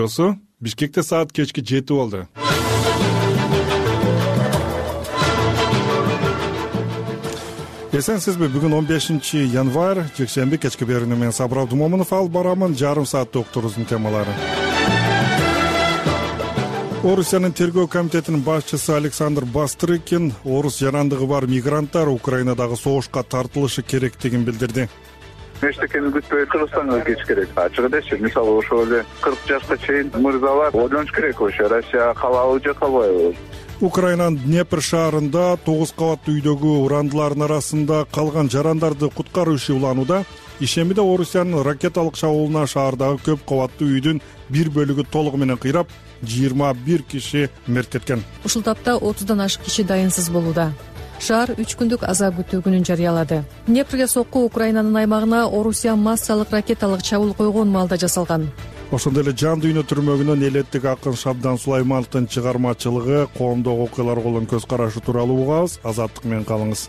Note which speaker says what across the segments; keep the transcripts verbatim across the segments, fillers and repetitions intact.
Speaker 1: Бишкекте саат кечки жети болду. Эсенсизби, бүгүн он бешинчи январь, жекшемби кечки берүүнү мен Сабыр Абдумомунов алып барамын. Жарым саатта уктурубуздун темалары. Орусиянын тергөө комитетинин башчысы Александр Бастрыкин орус жарандыгы бар мигранттар Украинадагы согушка тартылышы керектигин билдирди.
Speaker 2: Эчтекени күтпөй Кыргызстанга кетиш керек. Ачык элечи, мисалы ошол эле кырк жашка чейин мырзалар ойлонуш керек ошо Россия калабы же калбайбы.
Speaker 1: Украинанын Днепр шаарында тогуз кабаттуу үйдөгү урандылардын арасында калган жарандарды куткаруу иши уланууда. Ишемиде Орусиянын ракеталык чабуулуна шаардагы көп кабаттуу үйдүн бир бөлүгү толугу менен кыйрап, жыйырма бир киши мерт кеткен.
Speaker 3: Ушул тапта отуздан ашык киши дайынсыз болууда. Шаар үч күндүк аза күтүү күнүн жарыялады. Днепрге сокку Украинанын аймагына Орусия массалык ракеталык чабуул койгон маалда жасалган.
Speaker 1: Ошондой эле Жан дүйнө түрмөгүнөн элеттик акын Шабдан Сулаймановдун чыгармачылыгы, коомдогу окуяларга болгон көз карашы тууралуу угабыз. Азаттык менен калыңыз.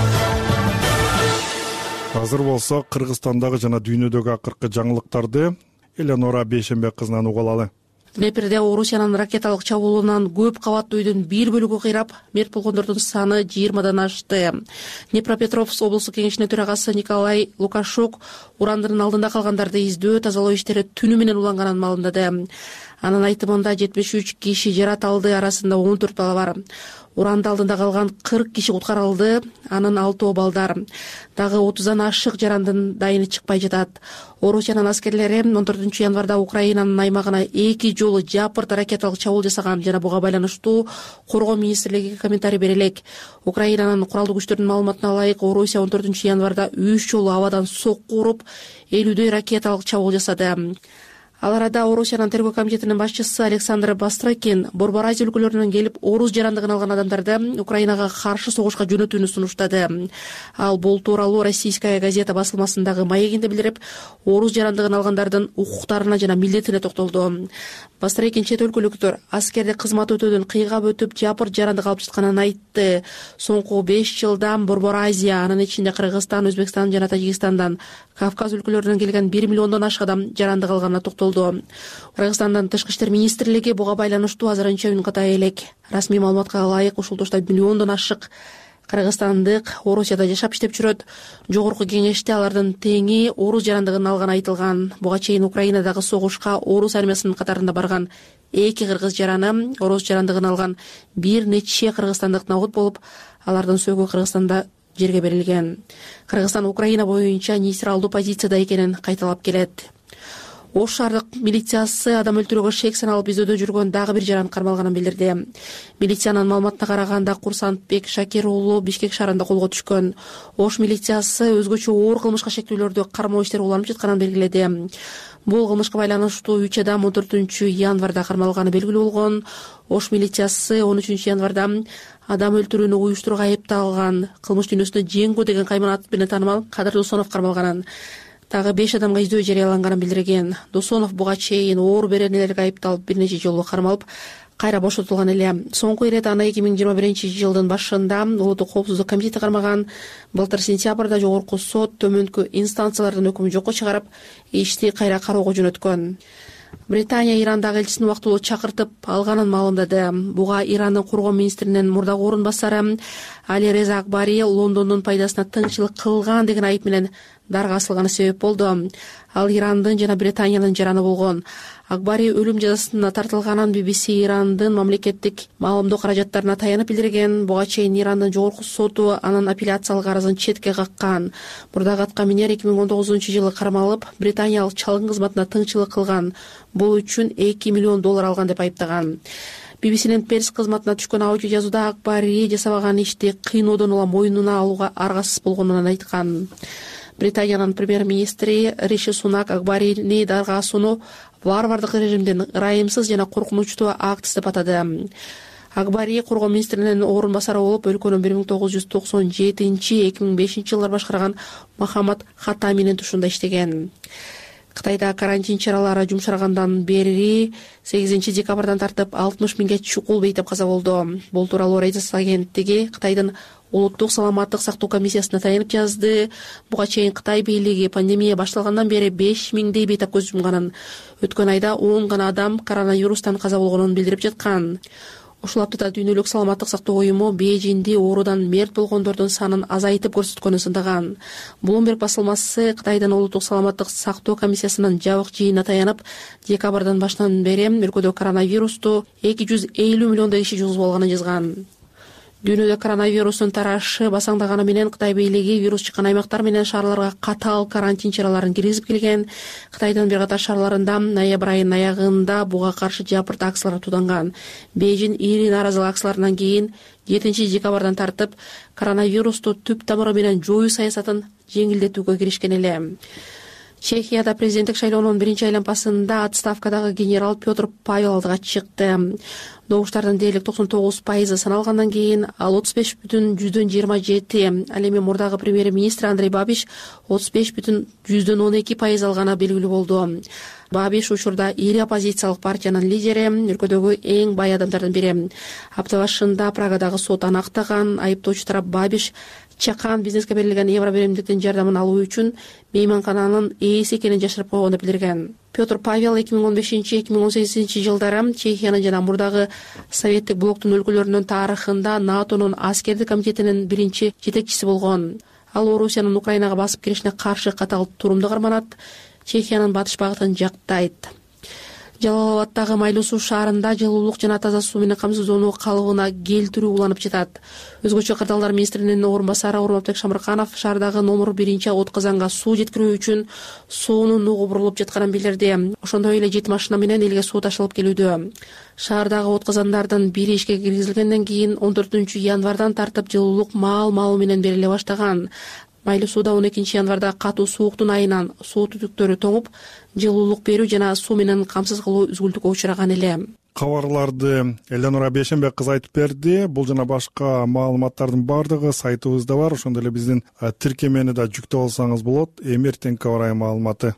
Speaker 1: Азыр болсо Кыргызстандагы жана дүйнөдөгү акыркы жаңылыктарды Эленора Бейшембек кызынан уга алалы.
Speaker 4: Днепрде Орусиянын ракеталык чабуулунан көп кабаттуу үйдүн бир бөлүгү кыйрап, мерт болгондордун саны жыйырмадан ашты. Днепропетровск облустук кеңешинин төрагасы Николай Лукашук урандын алдында калгандарды издөө, тазалоо иштери түнү менен уланганын маалымдады. Анын айтымында жетимиш үч киши жаратылды, арасында он төрт бала бар. Уранды алдында калган кырк киши куткарылды, анын алтоо балдар. Дагы отуздан ашык жарандын дайыны чыкпай жатат. Орусиянын аскерлери он төртүнчү январда Украинанын аймагына эки жолу жапырт ракеталык чабуул жасаган жана буга байланыштуу коргоо министрлиги комментарий бере элек. Украинанын куралдуу күчтөрүнүн маалыматына ылайык, Орусия он төртүнчү январда үч жолу абадан сокку уруп, элүүдөй ракеталык чабуул жасады. Ал арада Орусиянын тергөө комитетинин башчысы Александр Бастрыкин Борбор Азия өлкөлөрүнөн келип орус жарандыгын алган адамдарды Украинага каршы согушка жөнөтүүнү сунуштады. Ал бул тууралуу Российская газета басылмасындагы маегинде билдирип, орус жарандыгын алгандардын укуктарына жана милдетине токтолду. Бастрыкин чет өлкөлүктөр аскерде кызмат өтөөдөн кыйгап өтүп, жапырт жарандык алып жатканын айтты. Соңку беш жылдан Борбор Азия, анын ичинде Кыргызстан, Өзбекстан жана Тажикстандан, Кавказ өлкөлөрүнөн келген бир миллиондон ашык адам жарандык алганына токтолду. Кыргызстандын тышкы иштер министрлиги буга байланыштуу азырынча үн ката элек. Расмий маалыматка ылайык, ушул тушта миллиондон ашык кыргызстандык Орусияда жашап иштеп жүрөт. Жогорку кеңеште алардын теңи орус жарандыгын алганы айтылган. Буга чейин Украинадагы согушка орус армиясынын катарында барган эки кыргыз жараны орус жарандыгын алган бир нече кыргызстандык набут болуп, алардын сөөгү Кыргызстанда жерге берилген. Кыргызстан Украина боюнча нейтралдуу позицияда экенин кайталап келет. Ош шаардык милициясы адам өлтүрүүгө шек саналып издөөдө жүргөн дагы бир жаран кармалганын билдирди. Милициянын маалыматына караганда Курсантбек Шакир уулу Бишкек шаарында колго түшкөн. Ош милициясы өзгөчө оор кылмышка шектүүлөрдү кармоо иштери уланып жатканын белгиледи. Бул кылмышка байланыштуу үч адам он төртүнчү январда кармалганы белгилүү болгон. Ош милициясы он үчүнчү январда адам өлтүрүүнү уюштурууга айыпталган кылмыш дүйнөсүндө Жеңгө деген кайман аты менен таанымал Кадыр Досонов кармалганын, дагы беш адамга издөө жарыяланганын билдирген. Досонов буга чейин оор беренелерге айыпталып бир нече жолу кармалып, кайра бошотулган эле. Соңку ирет аны эки миң жыйырма биринчи жылдын башында Улуттук коопсуздук комитети кармаган. Былтыр сентябрда жогорку сот төмөнкү инстанциялардын өкүмүн жокко чыгарып, ишти кайра кароого жөнөткөн. Британия Ирандагы элчисин убактылуу чакыртып алганын маалымдады. Буга Ирандын коргоо министринин мурдагы орун басары Али Реза Акбари Лондондун пайдасына тыңчылык кылган деген айып менен дарга асылганы себеп болду. Ал Ирандын жана Британиянын жараны болгон. Акбари өлүм жазасына тартылганын би би си Ирандын мамлекеттик маалымдоо каражаттарына таянып билдирген. Буга чейин Ирандын жогорку соту анын апелляциялык арызын четке каккан. Мурдагы атка минер эки миң он тогузунчу жылы кармалып, британиялык чалгын кызматына тыңчылык кылган. Бул үчүн эки миллион доллар алган деп айыптаган. би би синин перс кызматына түшкөн аудио жазууда Акбари жасабаган ишти кыйноодон улам мойнуна алууга аргасыз болгонун айткан. Британиянын премьер-министри Риши Сунак Акбарини дарга асууну варвардык режимдин ырайымсыз жана коркунучтуу акт деп атады. Акбари коргоо министринин орун басары болуп, өлкөнү бир миң тогуз жүз токсон жетинчи эки миң бешинчи жылдар башкарган Мохаммад Хатаминин тушунда иштеген. Кытайда карантин чаралары жумшаргандан бери сегизинчи декабрдан тартып алтымыш миңге чукул бейтеп каза болду. Бул тууралуу Reuters агенттиги Кытайдын улуттук саламаттык сактоо комиссиясына таянып жазды. Буга чейин Кытай бийлиги пандемия башталгандан бери беш миңдей бейтап көз жумганын, өткөн айда он гана адам коронавирустан каза болгонун билдирип жаткан. Ушул аптада Дүйнөлүк саламаттык сактоо уюму Бейжинди оорудан мерт болгондордун санын азайтып көрсөткөнүн сындаган. Bloomberg басылмасы Кытайдын улуттук саламаттык сактоо комиссиясынын жабык жыйынына таянып, декабрдан баштан бери өлкөдө коронавирусту эки жүз элүү миллиондой киши жугузуп алганын жазган. Дүйнөдө коронавирустун тарашы басаңдаганы менен Кытай бийлиги вирус чыккан аймактар менен шаарларга катаал карантин чараларын киргизип келген. Кытайдын бир катар шаарларында ноябрь айынын аягында буга каршы жапырт акциялар тууданган. Бейжин ири нааразылык акцияларынан кийин жетинчи декабрдан тартып коронавирусту түп тамыры менен жоюу саясатын жеңилдетүүгө киришкен эле. Чехияда президенттик шайлоонун биринчи айланмасында отставкадагы генерал Петр Павел алдыга чыкты. Добуштардын дээрлик токсон тогуз пайызы саналгандан кийин ал отуз беш бүтүн жүздөн жыйырма жети, ал эми мурдагы премьер-министр Андрей Бабиш отуз беш бүтүн жүздөн он эки пайыз алганы белгилүү болду. Бабиш учурда ири оппозициялык партиянын лидери, өлкөдөгү эң бай адамдардын бири. Апта башында Прагадагы сот аны актаган. Айыптоочу тарап Бабиш чакан бизнеске берилген евро беремдиктин жардамын алуу үчүн мейманкананын ээси экенин жашырып койгонду билдирген. Петр Павел эки миң он бешинчи — эки миң он сегизинчи жылдары Чехиянын жана мурдагы советтик блоктун өлкөлөрүнүн тарыхында НАТОнун аскердик комитетинин биринчи жетекчиси болгон. Ал Орусиянын Украинага басып киришине каршы катаал турумду карманат, Чехиянын батыш багытын жактайт. Жалал-Абадтагы Майлуу суу шаарында жылуулук жана таза суу менен камсыздоонуу калыбына келтирүү уланып жатат. Өзгөчө кырдаалдар министринин орун басары Урматбек Шамырканов шаардагы номер биринчи отказанга суу жеткирүү үчүн суунун угубурулуп жатканын билдирди. Ошондой эле жети машина менен элге суу ташылып келүүдө. Шаардагы отказандардын бири ишке киргизилгенден кийин он төртүнчү январдан тартып жылуулук маал-маал менен бериле баштаган. Майлуу сууда он экинчи январда катуу сууктун айынан суу түтүктөрү тоңуп, жылуулук берүү жана суу менен камсыз кылуу үзгүлтүккө учураган эле.
Speaker 1: Кабарларды Эленора Бейшенбек кызы айтып берди. Бул жана башка маалыматтардын бардыгы сайтыбызда бар. Ошондой эле биздин тиркемени да жүктөп алсаңыз болот. Эми эртеңки аба ырайы маалыматы.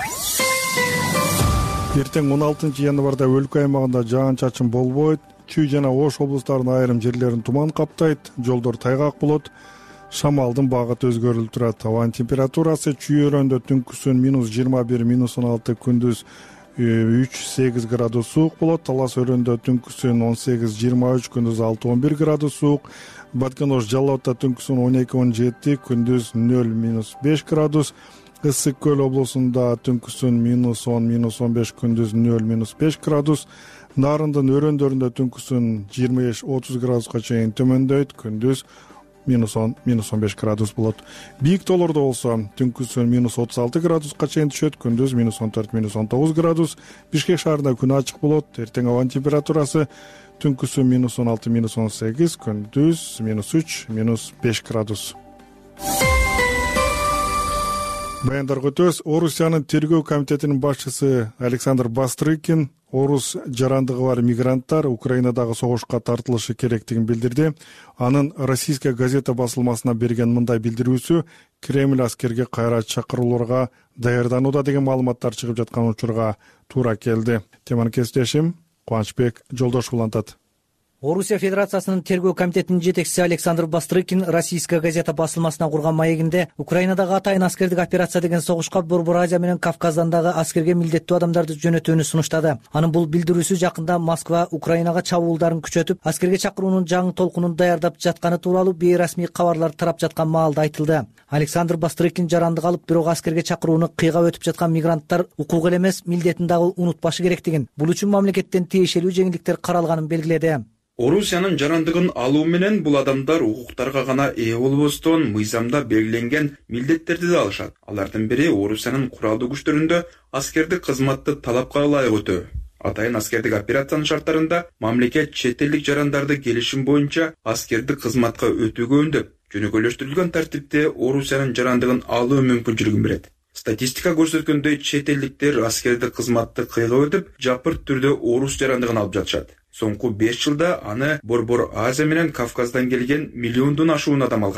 Speaker 1: Эртең он алтынчы январда өлкө аймагында жаан-чачын болбойт. Чүй жана Ош облустарынын айрым жерлерин туман каптайт. Жолдор тайгак болот. Шамалдын багыты өзгөрүлүп турат. Абанын температурасы чүй өрөөндө түнкүсүн минус жыйырма бир, минус он алты, күндүз үч сегиз градус суук болот. Талас өрөөндө түнкүсүн он сегиз жыйырма үч, күндүз алты он бир градус суук. Баткен-Ош Жалал Абадта түнкүсүн он эки он жети, күндүз нөл минус беш градус. Ысык Көл облусунда түнкүсүн минус он, минус он беш, күндүз нөл минус беш градус. Нарындын өрөөндөрүндө түнкүсүн жыйырма беш отуз градуска чейин төмөндөйт, күндүз минус он, минус он беш градус болот. Бийик тоолордо болсо түнкүсүн минус отуз алты градуска чейин түшөт, күндүз минус он төрт, минус он тогуз градус. Бишкек шаарында күн ачык болот. Эртең абанын температурасы түнкүсүн минус он алты, минус он сегиз, күндүз минус үч, минус беш градус. Баяндарга өтөбүз. Орусиянын тергөө комитетинин башчысы Александр Бастрыкин орус жарандыгы бар мигранттар Украинадагы согушка тартылышы керектигин билдирди. Анын Российская газета басылмасына берген мындай билдирүүсү Кремль аскерге кайра чакырууларга даярданууда деген маалыматтар чыгып жаткан учурга туура келди. Теманы кесиптешим Кубанычбек Жолдошов улантат.
Speaker 5: Орусия Федерациясынын тергөө комитетинин жетекчиси Александр Бастрыкин Российская газета басылмасына курган маегинде Украинадагы атайын аскердик операция деген согушка Борбор Азия менен Кавказдан дагы аскерге милдеттүү адамдарды жөнөтүүнү сунуштады. Анын бул билдирүүсү жакында Москва Украинага чабуулдарын күчөтүп, аскерге чакыруунун жаңы толкунун даярдап жатканы тууралуу бейрасмий кабарлар тарап жаткан маалда айтылды. Александр Бастрыкин жарандык алып, бирок аскерге чакырууну кыйгап өтүп жаткан мигранттар укук эле эмес, милдетин дагы унутпашы керектигин, бул үчүн мамлекеттен тиешелүү жеңилдиктер каралганын белгиледи.
Speaker 6: Орусиянын жарандыгын алуу менен бул адамдар укуктарга гана ээ болбостон мыйзамда белгиленген милдеттерди да алышат. Алардын бири Орусиянын куралдуу күчтөрүндө аскердик кызматты талапка ылайык өтөө. Атайын аскердик операциянын шарттарында мамлекет чет элдик жарандарды келишим боюнча аскердик кызматка өтүүгө үндөп, жөнөкөйлөштүрүлгөн тартипте Орусиянын жарандыгын алуу мүмкүнчүлүгүн берет. Статистика көрсөткөндөй чет элдиктер аскердик кызматты кыйгап өтүп, жапырт түрдө орус жарандыгын алып жатышат. Соңку беш жылда аны Борбор Азия менен Кавказдан келген миллиондон ашуун адам алган.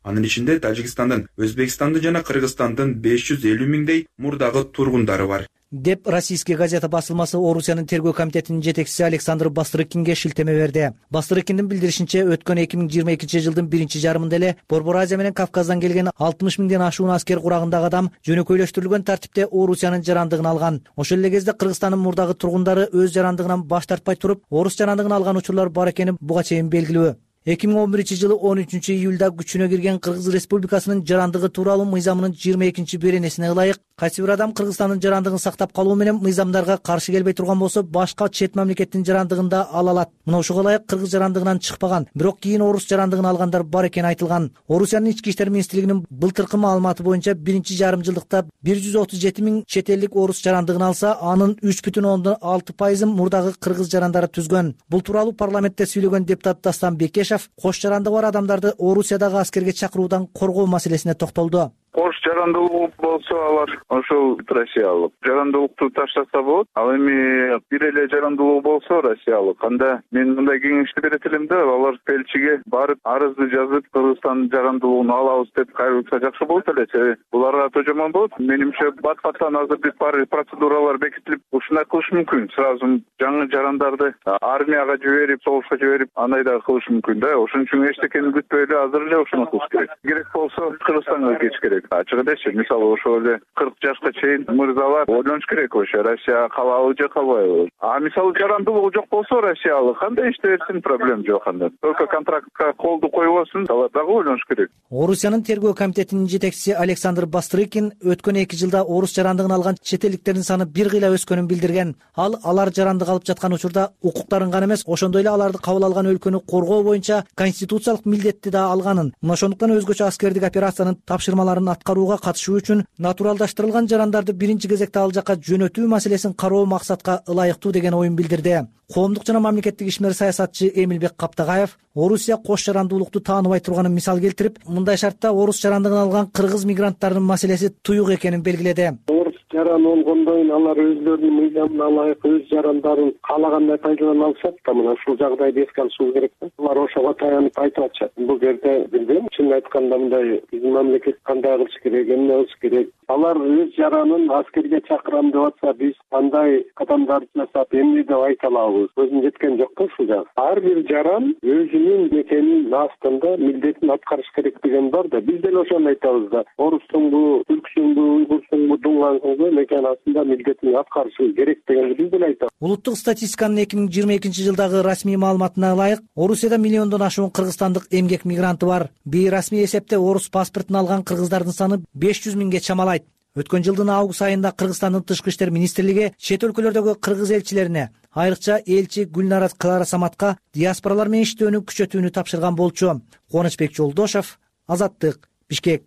Speaker 6: Анын ичинде Тажикстандын, Өзбекстандын жана Кыргызстандын беш жүз элүү миңдей мурдагы тургундары бар,
Speaker 5: деп Российская газета басылмасы Орусиянын тергөө комитетинин жетекчиси Александр Бастрыкинге шилтеме берди. Бастрыкиндин билдиришинче, өткөн эки миң жыйырма экинчи жылдын биринчи жарымында эле Борбор Азия менен Кавказдан келген алтымыш миңден ашуун аскер курагындагы адам жөнөкөйлөштүрүлгөн тартипте Орусиянын жарандыгын алган. Ошол эле кезде Кыргызстандын мурдагы тургундары өз жарандыгынан баш тартпай туруп, орус жарандыгын алган учурлар бар экени буга чейин белгилүү. эки миң он биринчи жылы он үчүнчү июлда күчүнө кирген Кыргыз Республикасынын жарандыгы тууралуу мыйзамынын жыйырма экинчи беренесине ылайык, кайсы бир адам Кыргызстандын жарандыгын сактап калуу менен мыйзамдарга каршы келбей турган болсо, башка чет мамлекеттин жарандыгын да ала алат. Мына ошого ылайык Кыргыз жарандыгынан чыкпаган, бирок кийин орус жарандыгын алгандар бар экени айтылган. Орусиянын ички иштер министрлигинин былтыркы маалыматы боюнча биринчи жарым жылдыкта бир жүз отуз жети миң чет элдик орус жарандыгын алса, анын үч бүтүн ондон алты пайызын мурдагы кыргыз жарандары түзгөн. Бул тууралуу парламентте сүйлөгөн депутат Дастан Бекешев кош жарандыгы бар адамдарды Орусиядагы аскерге чакыруудан коргоо маселесине токтолду.
Speaker 2: Кош жарандылык болсо алар ошол Россиялык. Жарандылыкты таштаса болот. Ал эми бир эле жарандылык болсо Россиялык. Анда мен мындай кеңешти берет элем да, алар Пелчиге барып арызды жазып, Кыргызстандын жарандылыгын алабыз деп кайрылса жакшы болот эле. Буларга тожомон болот. Менимче бат-баттан азыр бир бар процедуралар бекитилип, ушундай кылыш мүмкүн. Сразу жаңы жарандарды армияга жиберип, согушка жиберип, андай да кылыш мүмкүн да. Ошон үчүн эчтекени күтпөй эле азыр эле ошону кылыш керек. Керек болсо Кыргызстанга кетиш керек. Ачык элечи, мисалы ошол эле кырк жашка чейин мырзалар ойлонуш керек ошо Россия калабы же калбайбы. А мисалы жарандылыгы жок болсо Россиялык кандай иште берсин, проблема жок анда. Только контрактка колду койбосун, алар дагы ойлонуш керек.
Speaker 5: Орусиянын тергөө комитетинин жетекчиси Александр Бастрыкин өткөн эки жылда орус жарандыгын алган чет элдиктердин саны бир кыйла өскөнүн билдирген. Ал алар жарандык алып жаткан учурда укуктарын гана эмес, ошондой эле аларды кабыл алган өлкөнү коргоо боюнча конституциялык милдетти да алганын. Мына ошондуктан өзгөчө аскердик операциянын тапшырмаларын аткарууга катышуу үчүн натуралдаштырылган жарандарды биринчи кезекте ал жака жөнөтүү маселесин кароо максатка ылайыктуу деген оюн билдирди. Коомдук жана мамлекеттик ишмер саясатчы Эмилбек Каптагаев Орусия кош жарандуулукту тааныбай турганын мисал келтирип, мындай шартта орус жарандыгын алган кыргыз мигранттарынын маселеси туюк экенин белгиледи.
Speaker 7: Жаран болгондон алар өздөрүнүн мыйзамына ылайык өз жарандарын каалагандай пайдалана алышат да, мына ушул жагдайды эске алышыбыз керек да. Алар ошого таянып айтып атышат. Бул жерде билбейм, чын айтканда мындай биздин мамлекет кандай кылыш керек, эмне кылыш керек. Алар өз жаранын аскерге чакырам деп атса, биз кандай кадамдарды жасап, эмне деп айта алабыз? Көзүм жеткен жок да ушул жак. Ар бир жаран өзүнүн мекенин астында милдетин аткарыш керек деген бар да. Биз деле ошону айтабыз да. Орустуңбу, түрксүңбү, уйгурсуңбу, дуңгансыңбы, мекен астында милдетин аткарышы керек дегенди биз деле айтабыз.
Speaker 5: Улуттук статистиканын эки миң жыйырма экинчи жылдагы расмий маалыматына ылайык, Орусияда миллиондон ашуун кыргызстандык эмгек мигранты бар. Бейрасмий эсепте орус паспортун алган кыргыздардын саны беш жүз миңге чамалайт. Өткөн жылдын август айында Кыргызстандын тышкы иштер министрлиги чет өлкөлөрдөгү кыргыз элчилерине, айрыкча элчи Гүлнара Кылара Саматка диаспоралар менен иштөөнү күчөтүүнү тапшырган болчу. Кубанычбек Жолдошов, Азаттык, Бишкек.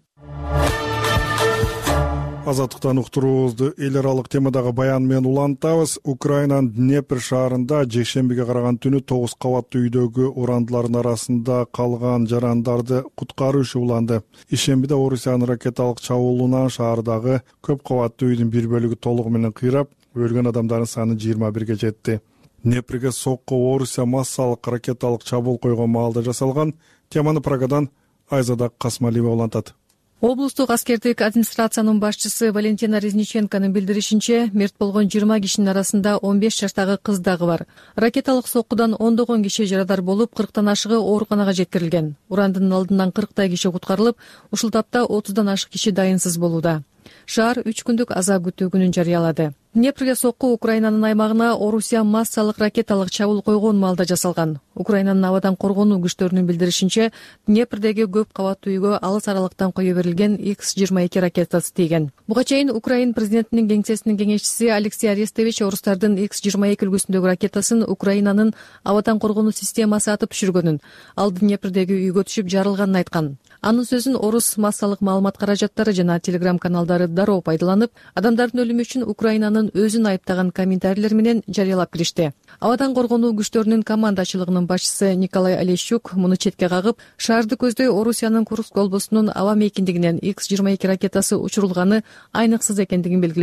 Speaker 1: Азаттыктан уктуруубузду эл аралык темадагы баян менен улантабыз. Украинанын Днепр шаарында жекшембиге караган түнү тогуз кабаттуу үйдөгү урандылардын арасында калган жарандарды куткаруу иши уланды. Ишембиде Орусиянын ракеталык чабуулунан шаардагы көп кабаттуу үйдүн бир бөлүгү толугу менен кыйрап, өлгөн адамдардын саны жыйырма бирге жетти. Днепрге сокко Орусия массалык ракеталык чабуул койгон маалда жасалган. Теманы Прагадан Айзада Касмалиева улантат.
Speaker 3: Облустук аскердик администрациянын башчысы Валентина Резниченконун билдиришинче, мерт болгон жыйырма кишинин арасында он беш жаштагы кыз дагы бар. Ракеталык соккудан ондогон киши жарадар болуп, кырктан ашыгы ооруканага жеткирилген. Урандын алдынан кырктай киши куткарылып, ушул тапта отуздан ашык киши дайынсыз болууда. Шаар үч күндүк аза күтүүгүнүн жарыялады. Днепрге сокку Украинанын аймагына Орусия массалык ракеталык чабуул койгон маалда жасалган. Украинанын абадан коргонуу күчтөрүнүн билдиришинче, Днепрдеги көп кабаттуу үйгө алыс аралыктан кое берилген икс жыйырма эки ракетасы тийген. Буга чейин Украин президентинин кеңсесинин кеңешчиси Алексей Арестович орустардын икс жыйырма эки үлгүсүндөгү ракетасын Украинанын абадан коргонуу системасы атып түшүргөнүн, ал Днепрдеги үйгө түшүп жарылганын айткан. Анын сөзүн орус массалык маалымат каражаттары жана телеграм каналдары дароо пайдаланып, адамдардын өлүмү үчүн Украинанын өзүн айыптаган комментарийлер менен жарыялап киришти. Абадан коргонуу күчтөрүнүн командачылыгынын башчысы Николай Олещук муну четке кагып, шаарды көздөй Орусиянын Курск облусунун аба мейкиндигинен икс жыйырма эки ракетасы учурулганы айныксыз экендигин белгиледи.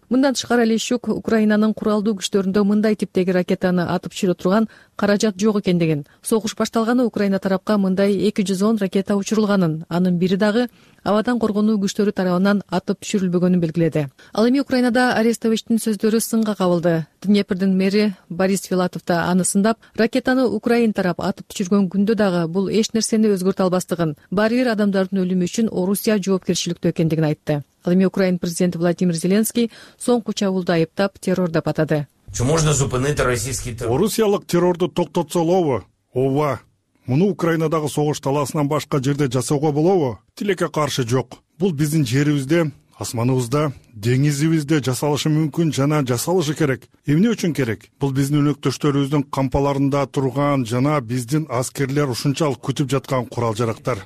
Speaker 3: Мындан тышкары Алещук Украинанын куралдуу күчтөрүндө мындай типтеги ракетаны атып түшүрө турган каражат жок экендигин, согуш башталганы Украина тарапка мындай эки жүз он ракета учурулганын, анын бири дагы абадан коргонуу күчтөрү тарабынан атып түшүрүлбөгөнүн белгиледи. Ал эми Украинада Арестовичтин сөздөрү сынга кабылды. Днепрдин мэри Борис Филатов да аны сындап, ракетаны Украин тарап атып түшүргөн күндө дагы бул эч нерсени өзгөртө албастыгын, баары бир адамдардын өлүмү үчүн Орусия жоопкерчиликтүү экендигин айтты. Ал эми Украин президенти Владимир Зеленский соңку чабуулду айыптап, террор деп атады.
Speaker 1: Орусиялык террорду токтотсолобу? Ооба. Муну Украинадагы согуш талаасынан башка жерде жасоого болобу? Тилекке каршы жок. Бул биздин жерибизде, асманыбызда, деңизибизде жасалышы мүмкүн жана жасалышы керек. Эмне үчүн керек? Бул биздин өнөктөштөрүбүздүн кампаларында турган жана биздин аскерлер ушунчалык күтүп жаткан курал-жарактар.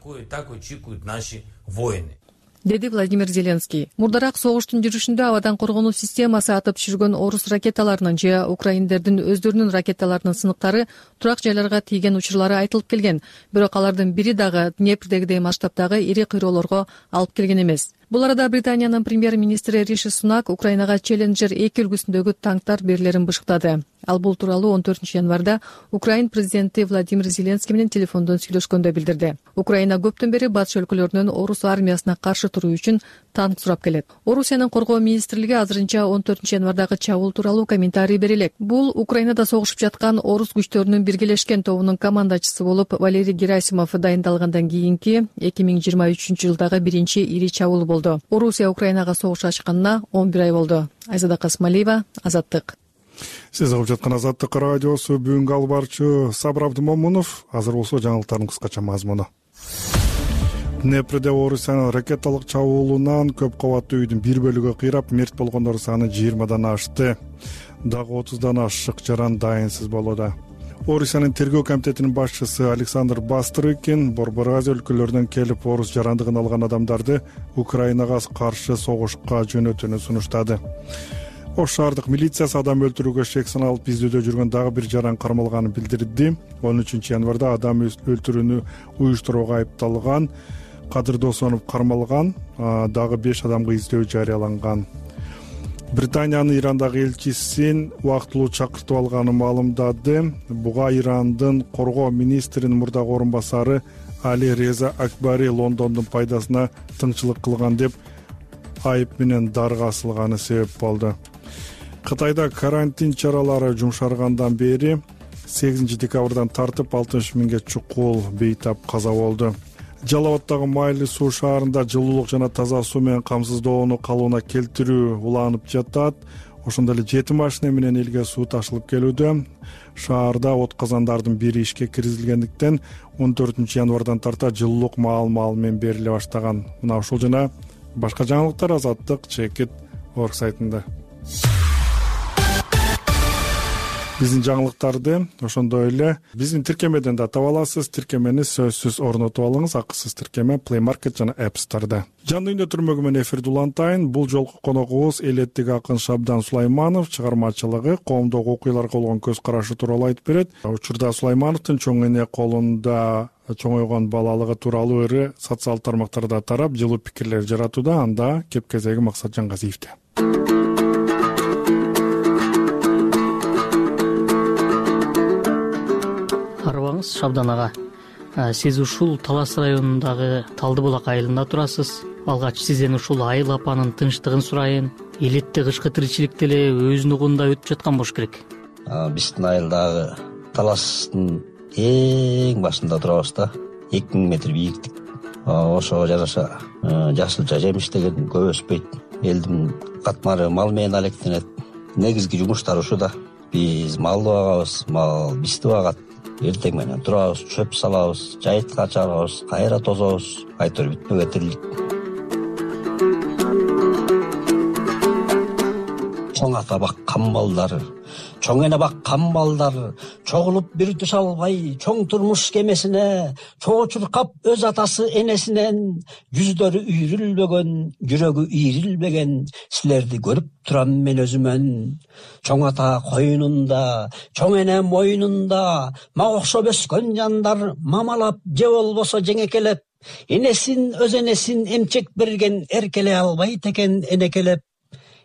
Speaker 3: Деди Владимир Зеленский. Мурдараак согуштун жүрүшүндө абадан коргонуу системасы атып түшүргөн орус ракеталарынын же украиндердин өздөрүнүн ракеталарынын сыныктары турак жайларга тийген учурлары айтылып келген. Бирок алардын бири дагы Днепрдегидей масштабтагы ири кыйроолорго алып келген эмес. Бул арада Британиянын премьер-министри Риши Сунак Украинага Челленджер эки үлгүсүндөгү танктар берилерин бышыктады. Ал бул тууралуу он төртүнчү январда Украин президенти Владимир Зеленский менен телефондон сүйлөшкөндө билдирди. Украина көптөн бери батыш өлкөлөрүнөн орус армиясына каршы туруу үчүн танк сурап келет. Орусиянын коргоо министрлиги азырынча он төртүнчү январдагы чабуул тууралуу комментарий бере элек. Бул Украинада согушуп жаткан орус күчтөрүнүн биргелешкен тобунун командачысы болуп Валерий Герасимов дайындалгандан кийинки эки миң жыйырма үчүнчү жылдагы биринчи ири чабуул болду. Орусия Украинага согуш ачканына он бир ай болду. Айзада Касмалиева, Азаттык.
Speaker 1: Сиз угуп жаткан Азаттык радиосу, бүгүнкү албарчы Сабыр Абдымомунов. Азыр болсо жаңылыктардын кыскача мазмуну. Днепрде Орусиянын ракеталык чабуулунан көп кабаттуу үйдүн бир бөлүгү кыйрап, мерт болгондор саны жыйырмадан ашты. Дагы отуздан ашык жаран дайынсыз болууда. Орусиянын тергөө комитетинин башчысы Александр Бастрыкин Борбор Азия өлкөлөрүнөн келип орус жарандыгын алган адамдарды Украинага каршы согушка жөнөтүүнү сунуштады. Ош шаардык милициясы адам өлтүрүүгө шек саналып издөөдө жүргөн дагы бир жаран кармалганын билдирди. он үчүнчү январда адам өлтүрүүнү уюштурууга айыпталган Кадыр Досонов кармалган, дагы беш адамга издөө жарыяланган. Британиянын Ирандагы элчисин убактылуу чакыртып алганы маалымдады. Буга Ирандын коргоо министринин мурдагы орун басары Али Реза Акбари Лондондун пайдасына тыңчылык кылган деп айып менен дарга асылганы себеп болду. Кытайда карантин чаралары жумшаргандан бери сегизинчи декабрдан тартып алтымыш миңге чукул бейтап каза болду. Жалал Абаддагы Майлы суу шаарында жылуулук жана таза суу менен камсыздоону калыбына келтирүү уланып жатат. Ошондой эле жети машина менен элге суу ташылып келүүдө. Шаарда от казандардын бири ишке киргизилгендиктен он төртүнчү январдан тарта жылуулук маал-маал менен бериле баштаган. Мына ушул жана башка жаңылыктар Азаттык Чекит орг сайтында. Биздин жаңылыктарды ошондой эле биздин тиркемеден да таба аласыз. Тиркемени сөзсүз орнотуп алыңыз. Акысыз тиркеме Play Market жана App Store'да. Жандуу үндө түрмөгү менен эфирди улантайын. Бул жолку коногубуз элеттик акын Шабдан Сулайманов, чыгармачылыгы, коомдогу окуяларга болгон көз карашы тууралуу айтып берет. Учурда Сулаймановдун чоң эне колунда чоңойгон балалыгы тууралуу ыры социалдык тармактарда тарап, жылуу пикирлер жаратууда. Анда кеп кезеги Максатжан Газиевде.
Speaker 8: Арыбаңыз Шабдан ага. Сиз ушул Талас районундагы Талды булак айылында турасыз. Алгач сизден ушул айыл апанын тынчтыгын сурайын. Элетте кышкы тиричилик деле өз нугунда өтүп жаткан болуш керек.
Speaker 9: Биздин айылдагы Таластын эң башында турабыз да. эки миң метр бийиктик. Ошого жараша жашылча жемиш деген көп өспөйт. Элдин катмары мал менен алектенет. Негизги жумуштар ушу да. Биз малды багабыз, мал бизди багат. Эртең менен турабыз, чөп салабыз, жайытка чыгарабыз, кайра тозобуз. Айтор бүтпөгө тирилик. Чоң ата баккан балдар, чоң эне баккан балдар, чогулуп бир түш албай, чоң турмуш кемесине, чоо чуркап өз атасы энесинен, жүздөрү үйрүлбөгөн, жүрөгү ийрилбеген, силерди көрүп турам мен өзүмөн. Чоң ата коюнунда, чоң эне мойнунда, мага окшоп өскөн жандар, мамалап же болбосо жеңекелеп, энесин өз энесин эмчек берген эркелей албайт экен энекелеп.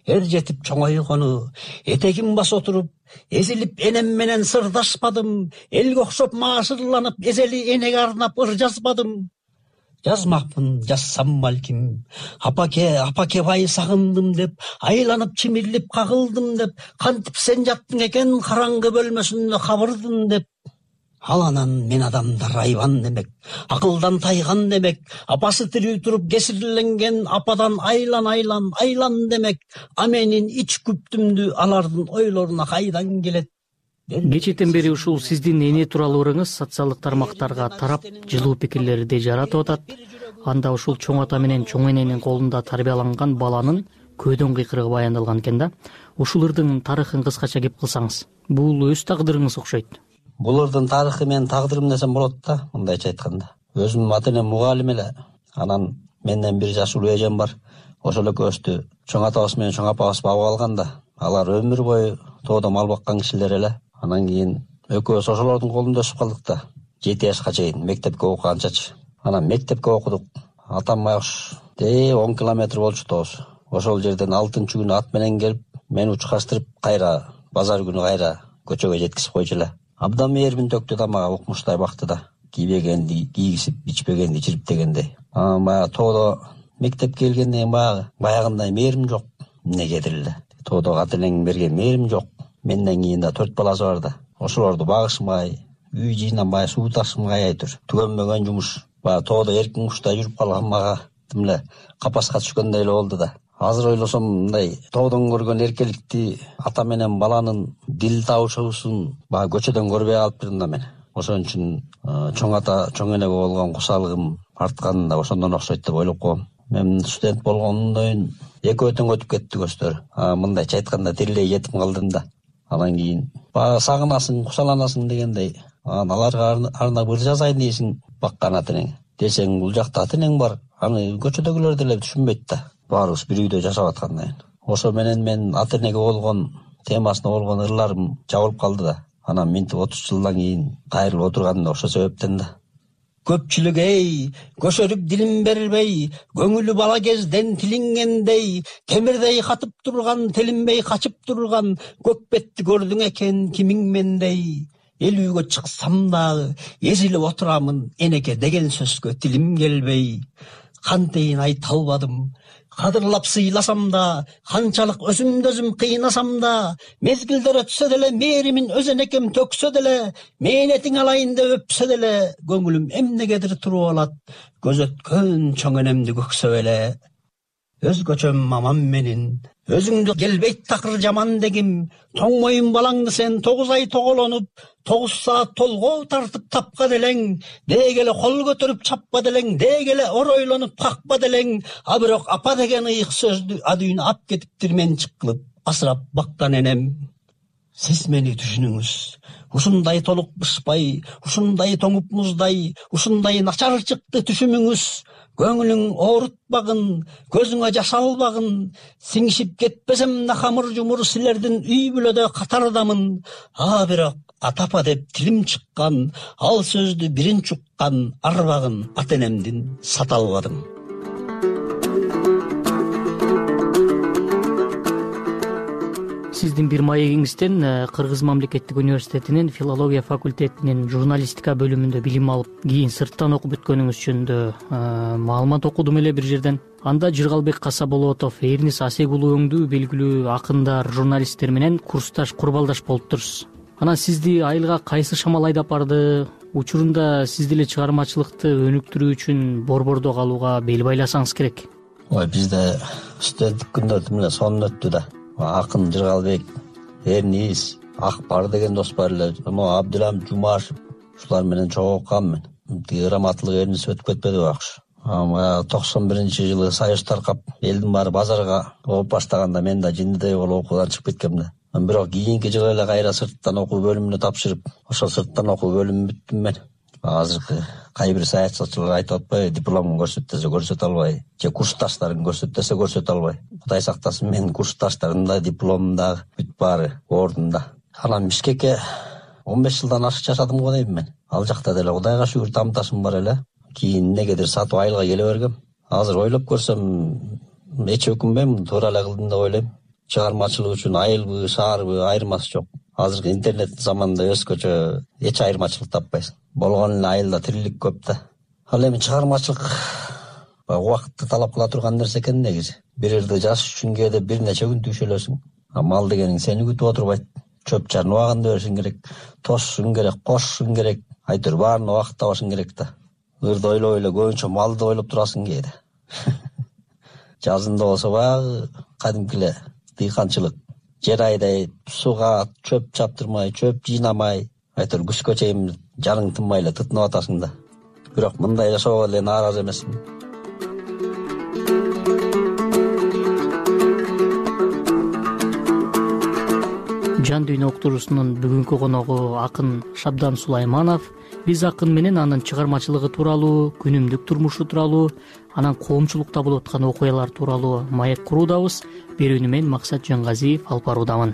Speaker 9: эр жетип чоңойгону, этегин баса отуруп, эзилип энем менен сырдашпадым, элге окшоп маашырланып, эзели энеге арнап ыр жазбадым. Жазмакмын, жазсам балким, апаке, апаке бай сагындым деп, айланып чимирлип кагылдым деп, кантип сен жаттың экен караңгы бөлмөсүндө кабырдым деп. Ал анан мен адамдар айбан демек, акылдан тайган демек, апасы тирүү туруп кесирленген ападан айлан айлан айлан демек, а менин ич күптүмдү алардын ойлоруна кайдан келет?
Speaker 8: Кечээден бери ушул сиздин эне тууралуу ырыңыз социалдык тармактарга тарап, жылуу пикирлерди жаратып атат. Анда ушул чоң ата менен чоң эненин колунда тарбияланган баланын көөдөн кыйкырыгы баяндалган экен да. Ушул ырдын тарыхын кыскача кеп кылсаңыз. Бул өз тагдырыңыз окшойт.
Speaker 9: Бул ырдын тарыхы менин тагдырым десем болот да, мындайча айтканда. Өзүм ата-энем мугалим эле. Анан менден бир жаш улуу эжем бар. Ошол экөөбүздү чоң атабыз менен чоң апабыз багып алган да. Алар өмүр бою тоодо мал баккан кишилер эле. Анан кийин экөөбүз ошолордун колунда өсүп калдык да. жети жашка чейин мектепке окуганчачы. Анан мектепке окудук. Атам байкуш де он километр болчу тоосу. Ошол жерден алтынчы күнү ат менен келип, мени учкаштырып, кайра базар күнү кайра көчөгө жеткизип койчу эле. Абдан мээрбин төктү да мага, укмуштай бакты да. Кийбегенди кийгизип, ичпегенди ичирип дегендей. Анан баягы тоодо мектепке келгенден кийин баягы баягындай мээрим жок. Эмнегедир эле. Тоодо ата-энең берген мээрим жок. Менден кийин да төрт баласы бар да. Ошолорду багышмай, үй жыйнамай, суу ташымай айтыр. Түгөнбөгөн жумуш. Баягы тоодо эркин уштай жүрүп калган мага тимле капаска түшкөндөй эле болду да. Азыр ойлосом, мындай тоодон көргөн эркеликти, ата менен баланын дил табышуусун баягы көчөдөн көрбөй калыптырмын да мен. Ошон үчүн чоң ата, чоң энеге болгон кушалыгым арткан да ошондон окшойт деп ойлоп коем. Мен студент болгондон эки өтөн өтүп кетти көздөр. Мындайча айтканда тирилей жетим калдым да. Анан кийин баягы сагынасың, кушаланасың дегендей, аларга арнап ыр жазайын дейсиң баккан ата-энең. Десең бул жакта ата-энең бар, аны көчөдөгүлөр деле түшүнбөйт да. Баарыбыз бир үйдө жашап аткандай. Ошо менен мен ата-энеге болгон темасына болгон ырларым жабылып калды да. Анан минтип отуз жылдан кийин кайрылып отурганым да ошол себептен да. Көпчүлүк эй, көшөрүп дилин бербей, көңүлү бала кезден тилингендей, темирдей катып турган, телинбей качып турган, көк бетти көрдүң экен кимиң мендей. Элүүгө чыксам дагы эзилип отурамын, энеке деген сөзгө тилим келбей. Кантейин айта албадым, кадырлап сыйласам да, канчалык өзүмдү өзүм кыйнасам да, мезгилдер өтсө деле, мээримин өз энекем төксө деле, мээнетиң алайын деп өпсө деле, көңүлүм эмнегедир туруп алат, көз өткөн чоң энемди көксөп эле. Өзгөчөм мамам менин, өзүңдү келбейт такыр жаман дегим, тоң моюн балаңды сен тогуз ай тоголонуп, тогуз саат толгоо тартып тапка делең, дегеле кол көтөрүп чаппа делең, дегеле оройлонуп какпа делең, а бирок апа деген ыйык сөздү адүйүн ап кетиптир мен чыккылып, асырап баккан энем. Сиз мени түшүнүңүз. Ушундай толукпушпай, ушундай тоңуп муздай, ушундай начар чыкты түшүмүңүз. Көңүлүң оорутпагын, көзүңө жаш албагын, сиңишип кетпесем да камыр жумур силердин үй бүлөдө катардамын. А бирок атапа деп тилим чыккан, ал сөздү бирин чуккан, арбагын ата-энемдин сата албадым.
Speaker 8: Сиздин бир маегиңизден Кыргыз мамлекеттик университетинин филология факультетинин журналистика бөлүмүндө билим алып, кийин сырттан окуп өткөнүңүз жөнүндө маалымат окудум эле бир жерден. Анда Жыргалбек Касаболотов, Эрнис Асек уулу өңдүү белгилүү акындар, журналисттер менен курсташ, курбалдаш болуптурсуз. Анан сизди айылга кайсы шамал айдап барды? Учурунда сиз деле чыгармачылыкты өнүктүрүү үчүн борбордо калууга бел байласаңыз керек.
Speaker 9: Ой, бизде студенттик күндөрдү менен сонун өттү да. Акын Жыргалбек, Эрнис, Акбар деген дос бар эле, Абдулам Жумашев, ушулар менен чогуу окуганмын. Грамматылык Эрнис өтүп кетпеди байкуш. токсон биринчи жылы Союз таркап, элдин баары базарга окуп баштаганда мен да жиндидей болуп окуудан чыгып кеткем да. Бирок кийинки жылы эле кайра сырттан окуу бөлүмүнө тапшырып, ошол сырттан окуу бөлүмүн бүттүм мен. Азыркы кайбир саясатчылар айтып атпайбы, дипломун көрсөтсө көрсөтө албай, же курсташтарын көрсөтсө көрсөтө албай. Кудай сактасын, мен курсташтарым да, дипломум да бүт баары ордунда. Анан Бишкекке он беш жылдан ашык жашадым го дейм мен. Ал жакта деле Кудайга шүгүр тамташым бар эле. Кийин эмнегедир сатып айылга келе бергем. Азыр ойлоп көрсөм, эч өкүнбөйм, туура эле кылдым деп ойлойм. чыгармачылык үчүн айылбы шаарбы айырмасы жок. Азыркы интернет заманында өзгөчө эч айырмачылык таппайсың. Болгон эле айылда тирилик көп да. Ал эми чыгармачылык убакытты талап кыла турган нерсе экен негизи. Бир жерде жашаш үчүн кээде бир нече күн түйшөлөсүң. А мал дегениң сени күтүп отурбайт. Чөп чарын убагында беришиң керек, тосушуң керек, кошушуң керек. Айтыр баарын убакыт табышың керек да. Ырды ойлой эле көбүнчө малды ойлоп турасың кээде. Жазында болсо баягы кадимки эле дыйканчылык. Жер айдайт, сууга чөп чаптырмай, чөп жыйнамай, айтыр күзгө чейин жаның тынбай эле тытынып атасың да. Бирок мындай жашоого эле нааразы эмесмин.
Speaker 8: Жан дүйнө уктуруусунун бүгүнкү коногу акын Шабдан Сулайманов. Биз акын менен анын чыгармачылыгы тууралуу, күнүмдүк турмушу тууралуу, анан коомчулукта болуп аткан окуялар тууралуу маек куруудабыз. Берүүнү мен Максат Жангазиев алып баруудамын.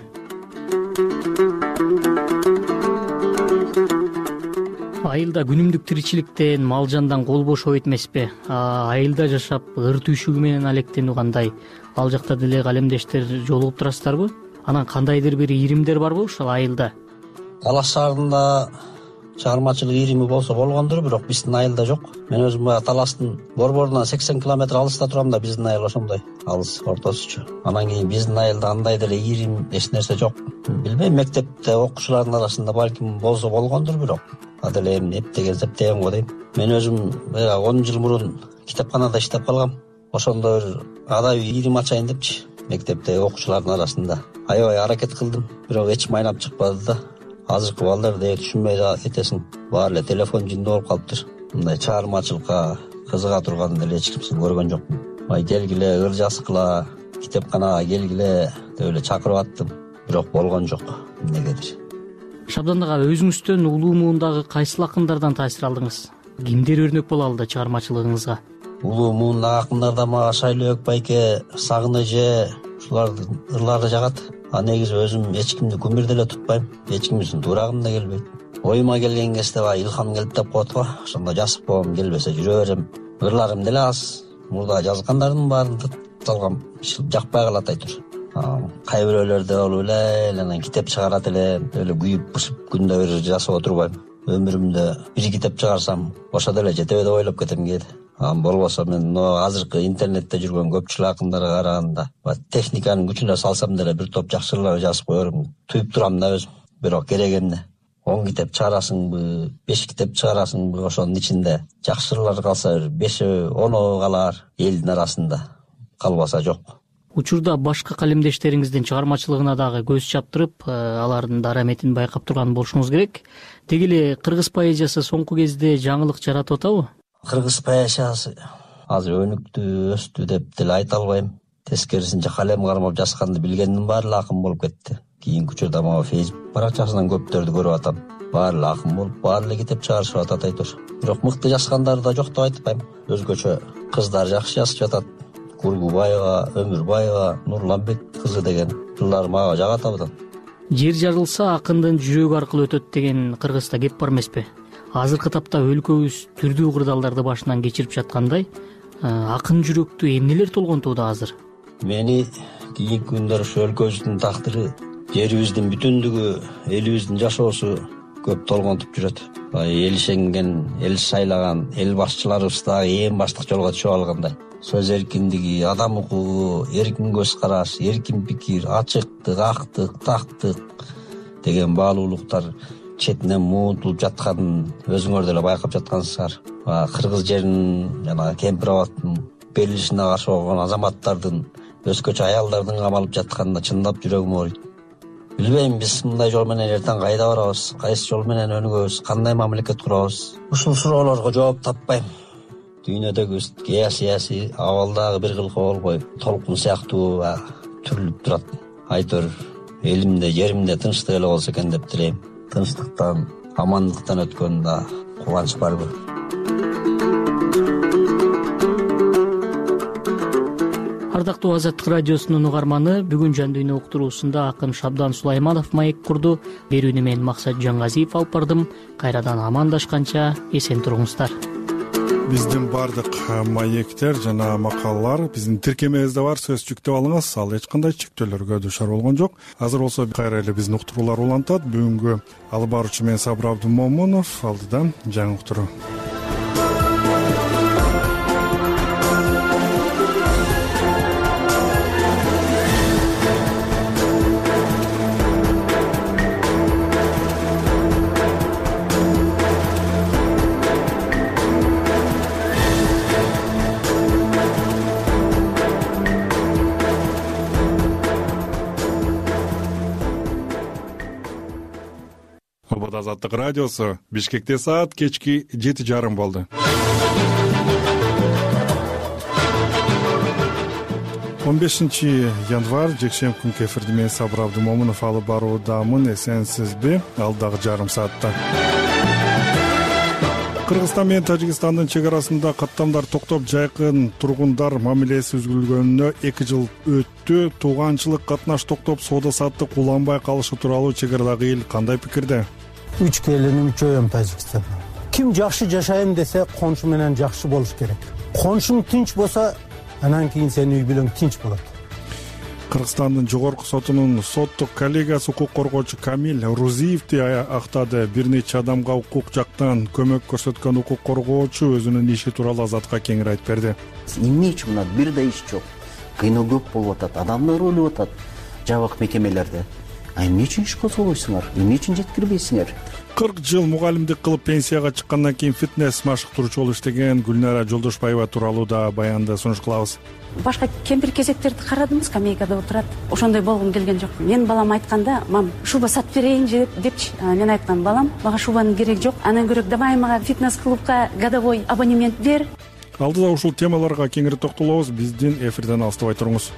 Speaker 8: Айылда күнүмдүк тиричиликтен, мал жандан кол бошобойт эмеспи? Айылда жашап ыр түйшүгү менен алектенүү кандай? Ал жакта деле калемдештер жолугуп турасыздарбы? Анан кандайдыр бир иримдер барбы ошол айылда?
Speaker 9: Талас шаарында чыгармачылык ирими болсо болгондур, бирок биздин айылда жок. Мен өзүм баягы Таластын борборунан сексен километр алыста турам да, биздин айыл ошондой алыс ортосучу. Анан кийин биздин айылда андай деле ирим эч нерсе жок. Билбейм, мектепте окуучулардын арасында балким болсо болгондур, бирок аделе эми эптеген септеген го дейм. Мен өзүм баягы он жыл мурун китепканада иштеп калгам. Ошондо бир адабий ирим ачайын депчи, мектепте окуучулардын арасында аябай аракет кылдым, бирок эч майнап чыкпады да. Азыркы балдар деги түшүнбөй кетесиң, баары эле телефон жинде болуп калыптыр. Мындай чыгармачылыкка кызыга турган деле эч кимсени көргөн жокмун. Ай келгиле, ыр жазгыла, китепканага келгиле деп эле чакырып аттым, бирок болгон жок эмнегедир.
Speaker 8: Шабдан ага, өзүңүздөн улуу муундагы кайсыл акындардан таасир алдыңыз? Кимдер өрнөк боло алды чыгармачылыгыңызга?
Speaker 9: Улуу муундагы акындардан мага Шайлообек байке, Сагын эже ушулардын ырлары жагат. А негизи өзүм эч кимди күмүр деле тутпайм, эч кимдин туурагым да келбейт. Оюма келген кезде баягы илхам келип деп коет го, ошондо жазып коем, келбесе жүрө берем. Ырларым деле аз, мурда жазгандардын баарын салгам, жакпай калат айтыр. Кай бирөөлөрдө болуп эле, анан китеп чыгарат эле, эле күйүп бышып күндө бир жасап отурбайм. Өмүрүмдө бир китеп чыгарсам, ошо деле жетеби деп ойлоп кетем кээде. Болбосо мен азыркы интернетте жүргөн көпчүлүк акындарга караганда техниканын күчүнө салсам деле бир топ жакшы ырлар жазып коермун. Туюп турам да өзүм. Бирок керек эмне? он китеп чыгарасыңбы, беш китеп чыгарасыңбы, ошонун ичинде жакшы ырлар калса беши, ону калар, элдин арасында. Калбаса жок.
Speaker 8: Учурда башка калемдештериңиздин чыгармачылыгына дагы көз чаптырып, алардын дараметин байкап турган болушуңуз керек. Деги эле кыргыз поэзиясы соңку кезде жаңылык жаратып атабы?
Speaker 9: Кыргыз поэзиясы азыр өнүктү, өстү деп деле айта албайм. Тескерисинче калем кармап жазганды билгендин баары эле акын болуп кетти. Кийинки учурда могу Facebook баракчасынан көптөрдү көрүп атам. Баары эле акын болуп, баары эле китеп чыгарышып атат айтыр. Бирок мыкты жазгандары да жок деп айтпайм. Өзгөчө кыздар жакшы жазып жатат. Кургубаева, Өмүрбаева, Нурланбек кызы деген ырлар мага жагат абдан.
Speaker 8: Жер жарылса акындын жүрөгү аркылуу өтөт деген кыргызда кеп бар эмеспи? Азыркы тапта өлкөбүз түрдүү кырдаалдарды башынан кечирип жаткандай, акын жүрөктү эмнелер толгонтууда азыр?
Speaker 9: Мени кийинки күндөр ушу өлкөбүздүн тактыры, жерибиздин бүтүндүгү, элибиздин жашоосу көп толгонтуп жүрөт. Эл ишенген, эл шайлаган, эл башчыларыбыз дагы эң баштык жолго түшүп алгандай. Сөз эркиндиги, адам укугу, эркин көз караш, эркин пикир, ачыктык, актык, тактык деген баалуулуктар четинен муутулуп жатканын өзүңөр деле байкап жаткансыздар. Кыргыз жеринин жана Кемпир абадтын берилишине каршы болгон азаматтардын, өзгөчө аялдардын камалып жатканына чындап жүрөгүм ооруйт. Билбейм, биз мындай жол менен эртең кайда барабыз, кайсы жол менен өнүгөбүз, кандай мамлекет курабыз? Ушул суроолорго жооп таппайм. Дүйнөдөгү геосиясий абалдагы бир кылка болбой, толкун сыяктуу түрүлүп турат. Айтор элимде, жеримде тынчтык эле болсо экен деп тилейм. Тынчтыктан, амандыктан өткөн да кубанч барбы?
Speaker 8: Ардактуу Азаттык радиосунун угарманы, бүгүн Жан дүйнө уктуруусунда акын Шабдан Сулайманов маек курду. Берүүнү мен Максат Жангазиев алып бардым. Кайрадан амандашканча эсен туруңуздар.
Speaker 1: биздин баардык маектер жана макалалар биздин тиркемебизде бар, сөз жүктөп алыңыз, ал эч кандай чектөөлөргө дуушар болгон жок. Азыр болсо кайра эле биздин уктуруулар улантат. Бүгүнкү алып баруучу мен Сабыр Абдымомунов, алдыдан жаңы уктуруу. Азаттык радиосу. Бишкекте саат кечки жети жарым болду. он бешинчи январь жекшемби күнкү эфирди мен Сабыр Абдымомунов алып баруудамын. Эсенсизби? Алдагы жарым саатта Кыргызстан менен Тажикстандын чек арасында каттамдар токтоп, жайкын тургундар мамилеси өзгөрүлгөнүнө эки жыл өттү. Тууганчылык катнаш токтоп, соода саттык уланбай калышы тууралуу чек арадагы эл кандай пикирде?
Speaker 10: Үч келиним, үчөөм Тажикстан. Ким жакшы жашайм десе, коншу менен жакшы болуш керек. Коншуң тынч болсо, анан кийин сен үй бүлөң тынч болот.
Speaker 1: Кыргызстандын жогорку сотунун соттук коллегиясы укук коргоочу Камил Рузиевди актады. Бир нече адамга укук жактан көмөк көрсөткөн укук коргоочу өзүнүн иши тууралуу Азатка кеңири айтып берди.
Speaker 11: Эмне үчүн мына бир да иш жок, кыйноо көп болуп атат, адамдар өлүп атат жабык мекемелерде. А эмне үчүн иш козгобойсуңар, эмне үчүн жеткирбейсиңер?
Speaker 1: кырк жыл мугалимдик кылып пенсияга чыккандан кийин фитнес машыктыруучу болуп иштеген Гүлнара Жолдошбаева тууралуу да баянды сунуш кылабыз.
Speaker 12: Башка кемпир кезектерди карадым, скамейкада отурат. Ошондой болгум келген жок. Мен балам айтканда, мам, шуба сатып берейинчи депчи. Мен айткам, балам, мага шубанын кереги жок. Анан көрөк давай мага фитнес клубка годовой абонемент бер.
Speaker 1: Алдыда ушул темаларга кеңири токтолобуз. Биздин эфирден алыстабай туруңуз.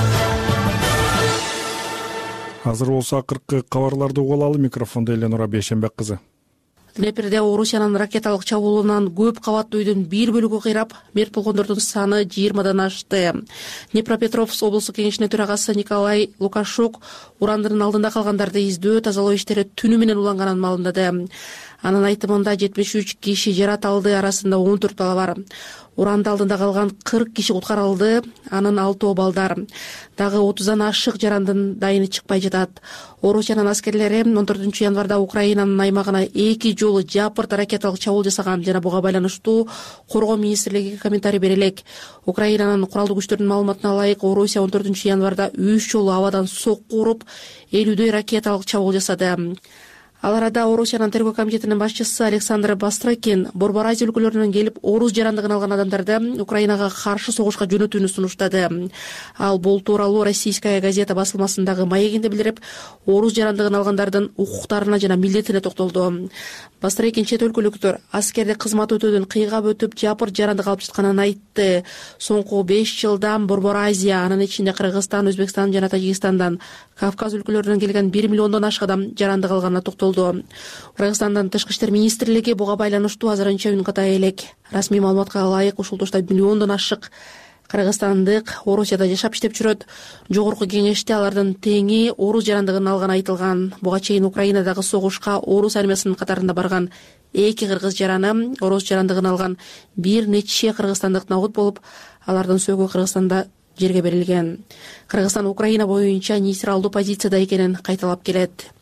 Speaker 1: Азыр болсо акыркы кабарларды угуп алалы. Микрофондо Эленура Бейшенбек кызы.
Speaker 4: Днепрде Орусиянын ракеталык чабуулунан көп кабаттуу үйдүн бир бөлүгү кыйрап, мерт болгондордун саны жыйырмадан ашты. Днепропетровск облустук кеңешинин төрагасы Николай Лукашук урандын алдында калгандарды издөө, тазалоо иштери түнү менен уланганын маалымдады. Анын айтымында жетимиш үч киши жаратылды, арасында он төрт бала бар. Уранды алдында калган кырк киши куткарылды, анын алтоо балдар. Дагы отуздан ашык жарандын дайыны чыкпай жатат. Орусиянын аскерлери он төртүнчү январда Украинанын аймагына эки жолу жапырт ракеталык чабуул жасаган жана буга байланыштуу Коргоо министрлиги комментарий бере элек. Украинанын куралдуу күчтөрүнүн маалыматына ылайык, Орусия он төртүнчү январда үч жолу абадан сокку уруп, элүүдөй ракеталык чабуул жасады. Ал арада Орусиянын тергөө комитетинин башчысы Александр Бастрыкин Борбор Азия өлкөлөрүнөн келип орус жарандыгын алган адамдарды Украинага каршы согушка жөнөтүүнү сунуштады. Ал бул тууралуу Российская газета басылмасындагы маегинде билдирип, орус жарандыгын алгандардын укуктарына жана милдетине токтолду. Бастрыкин чет өлкөлүктөр аскерде кызмат өтүүдөн кыйгап өтүп, жапырт жарандык алып жатканын айтты. Соңку беш жылдан Борбор Азия, анын ичинде Кыргызстан, Өзбекстан жана Тажикстандан, Кавказ өлкөлөрүнөн келген бир миллиондон ашык адам жарандык алганына токтолду. Кыргызстандын тышкы иштер министрлиги буга байланыштуу азырынча үн ката элек. Расмий маалыматка ылайык, ушул тушта миллиондон ашык кыргызстандык Орусияда жашап иштеп жүрөт. Жогорку кеңеште алардын теңи орус жарандыгын алганы айтылган. Буга чейин Украинадагы согушка орус армиясынын катарында барган эки кыргыз жараны орус жарандыгын алган бир нече кыргызстандык набут болуп, алардын сөөгү Кыргызстанда жерге берилген. Кыргызстан Украина боюнча нейтралдуу позицияда экенин кайталап келет.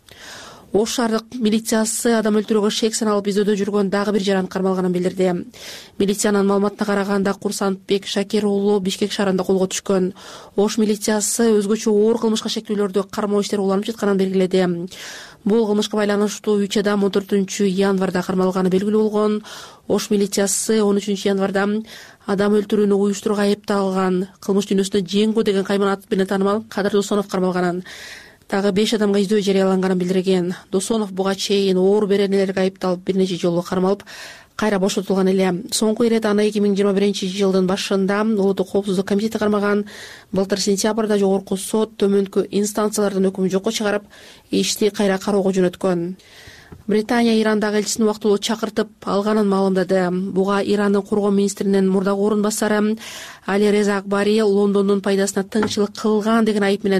Speaker 4: Ош шаардык милициясы адам өлтүрүүгө шек саналып издөөдө жүргөн дагы бир жаран кармалганын билдирди. Милициянын маалыматына караганда Курсантбек Шакир уулу Бишкек шаарында колго түшкөн. Ош милициясы өзгөчө оор кылмышка шектүүлөрдү кармоо иштери уланып жатканын белгиледи. Бул кылмышка байланыштуу үч адам он төртүнчү январда кармалганы белгилүү болгон. Ош милициясы он үчүнчү январда адам өлтүрүүнү уюштурууга айыпталган кылмыш дүйнөсүндө Жеңгу деген кайман аты менен таанымал Кадыр Досонов кармалганын. Дагы беш адамга издөө жарыяланганын билдирген. Досонов буга чейин оор беренелерге айыпталып бир нече жолу кармалып, кайра бошотулган эле. Соңку ирет аны эки миң жыйырма биринчи жылдын башында Улуттук коопсуздук комитети кармаган. Былтыр сентябрда жогорку сот төмөнкү инстанциялардын өкүмүн жокко чыгарып, ишти кайра кароого жөнөткөн. Британия Ирандагы элчисин убактылуу чакыртып алганын маалымдады. Буга Ирандын коргоо министринин мурдагы орун басары Али Реза Акбари Лондондун пайдасына тыңчылык кылган деген айып менен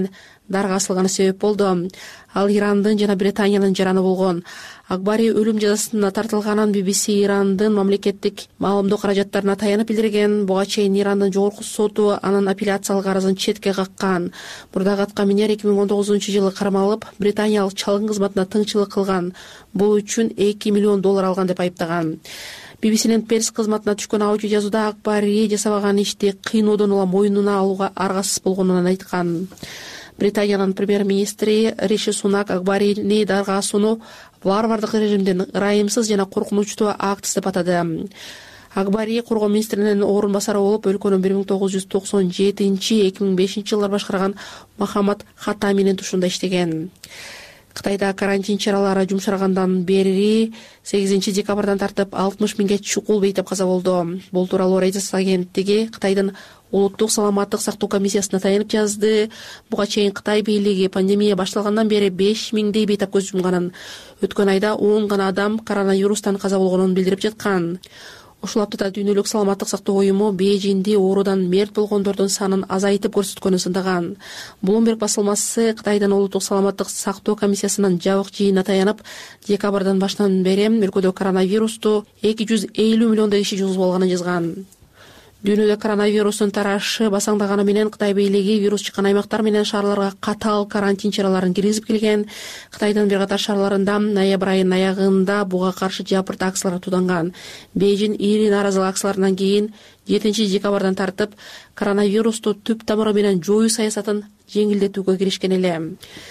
Speaker 4: дарга асылганы себеп болду. Ал Ирандын жана Британиянын жараны болгон. Акбари өлүм жазасына тартылганын би би си Ирандын мамлекеттик маалымдоо каражаттарына таянып билдирген. Буга чейин Ирандын жогорку соту анын апелляциялык арызын четке каккан. Мурдагы атка минер эки миң он тогузунчу жылы кармалып, британиялык чалгын кызматына тыңчылык кылган. Бул үчүн эки миллион доллар алган деп айыптаган. би би синин перс кызматына түшкөн аудио жазууда Акбари жасабаган ишти кыйноодон улам мойнуна алууга аргасыз болгонун айткан. Британиянын премьер-министри Риши Сунак Акбарини даргаасууну варвардык режимдин ырайымсыз жана коркунучтуу акт деп атады. Акбари коргоо министринин орун басары болуп, өлкөнү бир миң тогуз жүз токсон жетинчи эки миң бешинчи жылдар башкарган Мохаммад Хаттаминин тушунда иштеген. Кытайда карантин чаралары жумшаргандан бери сегизинчи декабрдан тартып алтымыш миңге чукул бейтеп каза болду. Бул тууралуу Reuters агенттиги Кытайдын улуттук саламаттык сактоо комиссиясына таянып жазды. Буга чейин Кытай бийлиги пандемия башталгандан бери беш миңдей бейтеп көз жумганын, өткөн айда он гана адам коронавирустан каза болгонун билдирип жаткан. Ушул аптада дүйнөлүк саламаттык сактоо уюму Бейжиңде оорудан мерт болгондордун санын азайтып көрсөткөнүн сындаган. Bloomberg басылмасы Кытайдын улуттук саламаттык сактоо комиссиясынын жабык жыйынына таянып, декабрдан баштан бери өлкөдө коронавирусту эки жүз элүү миллиондой киши жугузуп алганын жазган. Дүйнөдө коронавирустун тарашы басаңдаганы менен Кытай бийлиги вирус чыккан аймактар менен шаарларга катаал карантин чараларын киргизип келген. Кытайдын бир катар шаарларында ноябрь айынын аягында буга каршы жапырт акциялар тууданган. Бейжиң ири нааразылык акцияларынан кийин жетинчи декабрдан тартып коронавирусту түп тамыры менен жоюу саясатын жеңилдетүүгө киришкен эле.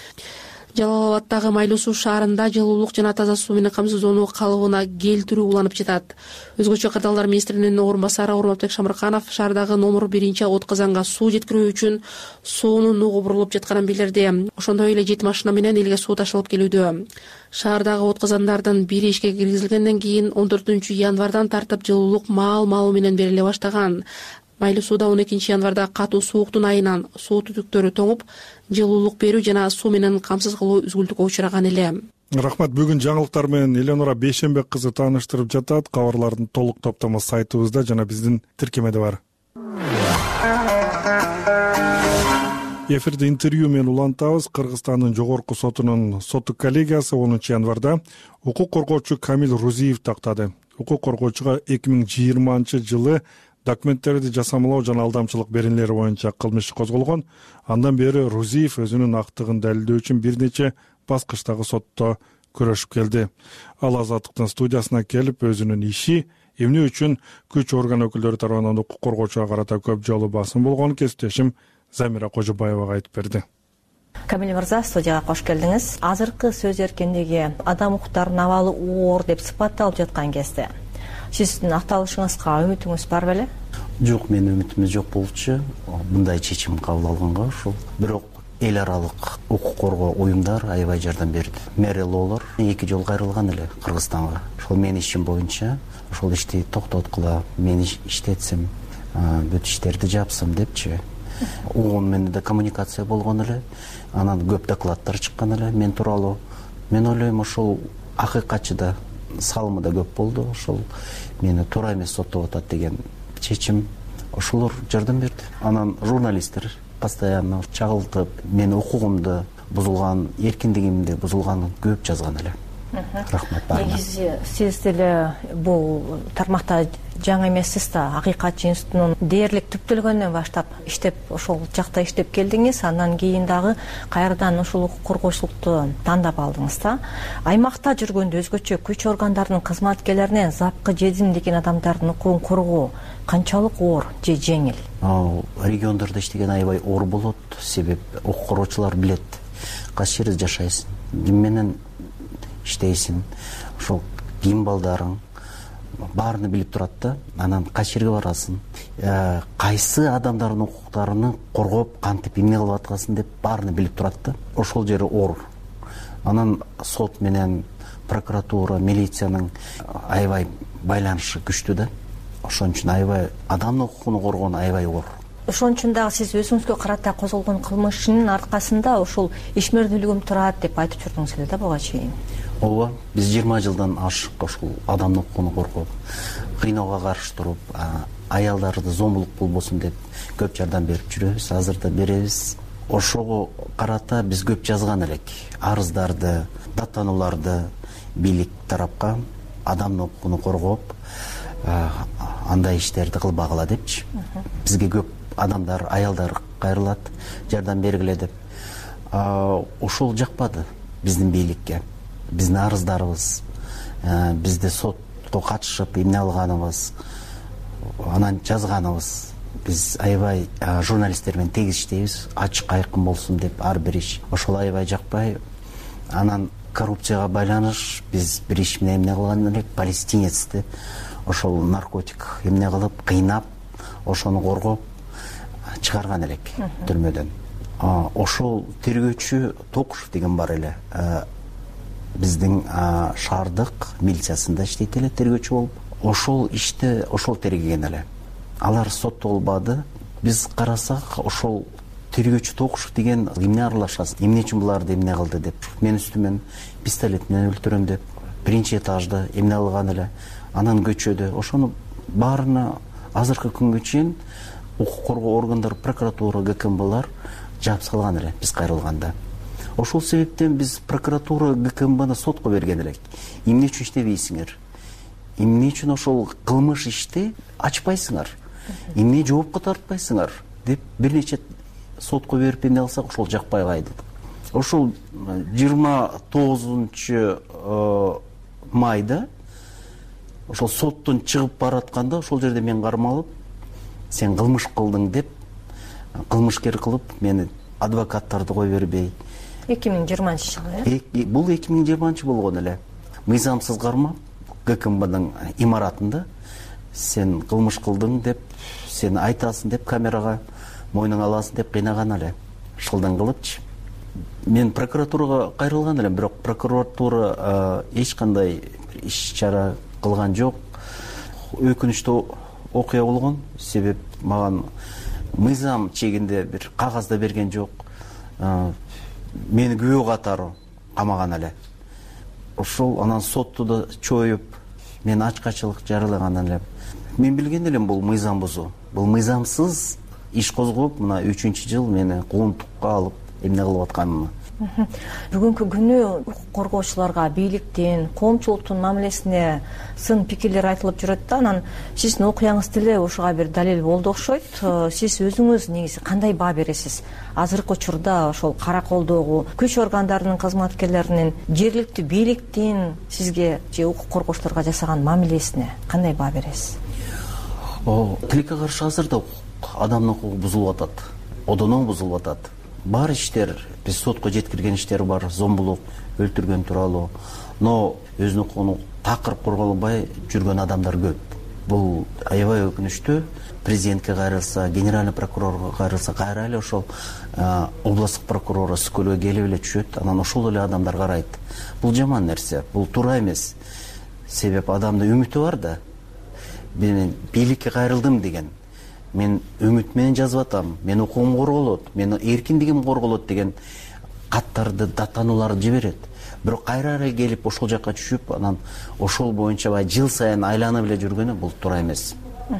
Speaker 4: Жалал-Абадтагы Майлуу суу шаарында жылуулук жана таза суу менен камсыздоону калыбына келтирүү уланып жатат. Өзгөчө кырдаалдар министринин орун басары Урматбек Шамырканов шаардагы номер биринчи от казанга суу жеткирүү үчүн суунун нугу бурулуп жатканын билдирди. Ошондой эле жети машина менен элге суу ташылып келүүдө. Шаардагы от казандардын бири ишке киргизилгенден кийин он төртүнчү январдан тартып жылуулук маал-маалы менен бериле баштаган. Майлуу сууда он экинчи январда катуу сууктун айынан суу түтүктөрү тоңуп, жылуулук берүү жана суу менен камсыз кылуу үзгүлтүккө учураган эле.
Speaker 1: Рахмат. Бүгүн жаңылыктар менен Эленора Бейшенбек кызы тааныштырып жатат. Кабарлардын толук топтому сайтыбызда жана биздин тиркемеде бар. Эфирде интервью менен улантабыз. Кыргызстандын жогорку сотунун соттук коллегиясы онунчу январда укук коргоочу Камил Рузиев тактады. Укук коргоочуга эки миң жыйырманчы жылы документтерди жасамалоо жана алдамчылык беренелери боюнча кылмыш козголгон. Андан бери Рузиев өзүнүн актыгын далилдөө үчүн бир нече баскычтагы сотто күрөшүп келди. Ал Азаттыктын студиясына келип өзүнүн иши эмне үчүн күч орган өкүлдөрү тарабынан укук коргоочуга карата көп жолу басым болгонун кесиптешим Замира Кожобаевага айтып берди.
Speaker 13: Камил мырза, студияга кош келдиңиз. Азыркы сөз эркиндиги адам укуктарынын абалы оор деп сыпатталып жаткан кезде сиздин акталышыңызга үмүтүңүз бар беле?
Speaker 11: Жок, менин үмүтүм жок болчу. Мындай чечим кабыл алганга ушул. Бирок эл аралык укук коргоо уюмдар аябай жардам берди. Мерелолор эки жолу кайрылган эле Кыргызстанга. Ошол менин ишим боюнча ошол ишти токтоткула, мен иштетсем, бүт иштерди жапсам депчи. Угун менен да коммуникация болгон эле. Анан көп докладдар чыккан эле мен тууралуу. Мен ойлойм ошол акыйкатчыда салымы да көп болду. Ошол мени туура эмес соттоп атат деген чечим ошолор жардам берди. Анан журналисттер постоянно чагылтып, менин укугумду бузулган, эркиндигимди бузулганын көп жазган эле. Рахмат баарына.
Speaker 13: Негизи сиз деле бул тармакта жаңы эмессиз да, Акыйкатчы институтунун дээрлик түптөлгөндөн баштап иштеп, ошол жакта иштеп келдиңиз. Андан кийин дагы кайрадан ушул укук коргоочулукту тандап алдыңыз да. Аймакта жүргөндө өзгөчө күч органдарынын кызматкерлеринен запкы жедим деген адамдардын укугун коргоо канчалык оор же жеңил?
Speaker 11: Ал региондордо иштеген аябай оор болот. Себеп укук коргоочулар билет кайсы жерде жашайсың, ким менен иштейсиң, ошол ким балдарың баарын билип турат да. Анан кайсы жерге барасың, кайсы адамдардын укуктарын коргоп, кантип эмне кылып аткансың деп баарын билип турат да. Ошол жери оор. Анан сот менен прокуратура, милициянын аябай байланышы күчтүү да. Ошон үчүн аябай адамдын укугун коргоон аябай оор.
Speaker 13: Ошон үчүн дагы сиз өзүңүзгө карата козголгон кылмыштын аркасында ошол ишмердүүлүгүм турат деп айтып жүрдүңүз эле да буга чейин.
Speaker 11: Ооба, биз жыйырма жылдан ашык ошол адамдын укугун коргоп, кыйноого каршы туруп, аялдарды зомбулук болбосун деп көп жардам берип жүрөбүз, азыр да беребиз. ошого карата биз көп жазган элек арыздарды, даттанууларды бийлик тарапка адамдын укугун коргоп андай иштерди кылбагыла депчи. Бизге көп адамдар, аялдар кайрылат, жардам бергиле деп. Ошол жакпады биздин бийликке. Биздин арыздарыбыз, бизди сотко катышып эмне алганыбыз, анан жазганыбыз. Биз аябай журналисттер менен тегиз иштейбиз, ачык айкын болсун деп ар бир иш. Ошол аябай жакпай. Анан коррупцияга байланыш биз бир иш менен эмне кылган элек, палестинецти ошол наркотик эмне кылып, кыйнап, ошону коргоп чыгарган элек түрмөдөн. Ошол тергөөчү Токушев деген бар эле. Биздин шаардык милициясында иштейт эле тергөөчү болуп. Ошол ишти ошол тергеген эле. Алар соттолбады. Биз карасак, ошол тергөөчү Токушев деген эмне аралашасыз, эмне үчүн буларды эмне кылды деп, мен үстүмөн пистолет менен өлтүрөм деп, биринчи этажда эмне кылган эле, анан көчөдө. Ошону баарына азыркы күнгө чейин укук коргоо органдары, прокуратура, ГКМБлар жаап салган эле биз кайрылганда. Ошол себептен биз прокуратура, ГКМБны сотко берген элек. Эмне үчүн иштебейсиңер? Эмне үчүн ошол кылмыш ишти ачпайсыңар? Эмне жоопко тартпайсыңар деп бир нече сотко берип эмне кылсак, ошол жакпай кайды. Ошол жыйырма тогузунчу майда ошол соттон чыгып баратканда ошол жерде мен кармалып, сен кылмыш кылдың деп, кылмышкер кылып мени адвокаттарды кой бербей.
Speaker 13: эки миң жыйырманчы жылы, э?
Speaker 11: Бул эки миң жыйырманчы болгон эле. Мыйзамсыз кармап, ГКМБдын имаратында сен кылмыш кылдың деп, сен айтасың деп камерага мойнуңа аласың деп кыйнаган эле. Шылдан кылыпчы. Мен прокуратурага кайрылган элем, бирок прокуратура эч кандай иш чара кылган жок. Өкүнүчтүү окуя болгон. Себеп маган мыйзам чегинде бир кагазда берген жок. Мени күбө катары камаган эле. Ошол анан сотту да чоюп, мен ачкачылык жарыялаган элем. Мен билген элем бул мыйзам бузуу. Бул мыйзамсыз иш козгоп, мына үчүнчү жыл мени кулунтукка алып эмне кылып атканымы.
Speaker 13: Бүгүнкү күнү укук коргоочуларга, бийликтин, коомчулуктун мамилесине сын пикирлер айтылып жүрөт да, анан сиздин окуяңыз деле ошого бир далил болду окшойт. Сиз өзүңүз негизи кандай баа бересиз? Азыркы учурда ошол караколдогу күч органдарынын кызматкерлеринин, жергиликтүү бийликтин сизге же укук коргоочуларга жасаган мамилесине кандай баа бересиз?
Speaker 11: Тилекке каршы азырда адамдын укугу бузулуп атат, одоно бузулуп атат. Бар иштер, биз сотко жеткирген иштер бар, зомбулук, өлтүргөн тууралуу. Но өзүнүн укугун такыр корголбой жүргөн адамдар көп. Бул аябай өкүнүчтүү. Президентке кайрылса, генеральный прокурорго кайрылса, кайра эле ошол областтык прокурор өскөлгө келип эле түшөт, анан ошол эле адамдар карайт. Бул жаман нерсе, бул туура эмес. Себеп адамдын үмүтү бар да. Мен бийликке кайрылдым деген, мен үмүт менен жазып атам, мен укугум корголот, менин эркиндигим корголот деген каттарды, даттанууларды жиберет. Бирок кайра эле келип ошол жакка түшүп, анан ошол боюнча бай жыл сайын айланып эле жүргөнү бул туура эмес.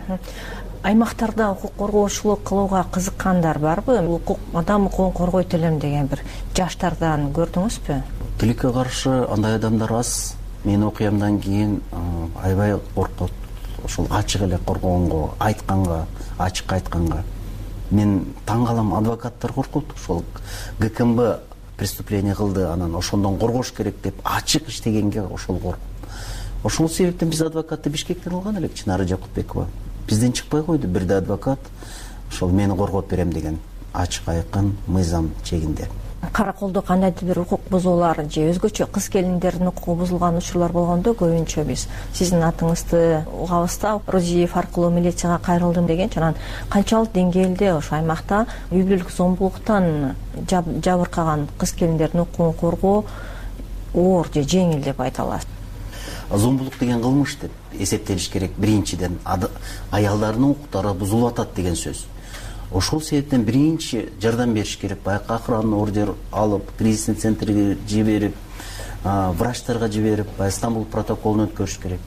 Speaker 13: Аймактарда укук коргоочулук кылууга кызыккандар барбы? Укук, адам укугун коргойт элем деген бир жаштардан көрдүңүзбү?
Speaker 11: Тилекке каршы андай адамдар аз. Мен окуямдан кийин аябай коркот. Ошол ачык эле коргогонго, айтканга, ачык айтканга. Мен таң калам, адвокаттар коркот. Ошол ГКМБ преступление кылды, анан ошондон коргош керек деп ачык иштегенге ошол коркуп. Ошол себептен биз адвокатты Бишкектен алган элек, Чынары Жакупбекова. Бизден чыкпай койду бир да адвокат, ошол мени коргоп берем деген ачык айкын мыйзам чегинде.
Speaker 13: Караколдо кандайдыр бир укук бузуулар же өзгөчө кыз келиндердин укугу бузулган учурлар болгондо көбүнчө биз сиздин атыңызды угабыз да, Розиев аркылуу милицияга кайрылдым деген. Анан канчалык деңгээлде ошо аймакта үй бүлөлүк зомбулуктан жабыркаган кыз келиндердин укугун коргоо оор же жеңил деп айта аласыз?
Speaker 11: Зомбулук деген кылмыш деп эсептелиш керек. Биринчиден аялдардын укуктары бузулуп атат деген сөз. Ошол себептен биринчи жардам бериш керек. Баягы охранный ордер алып, кризисный центрге жиберип, врачтарга жиберип, Стамбул протоколун өткөрүш керек.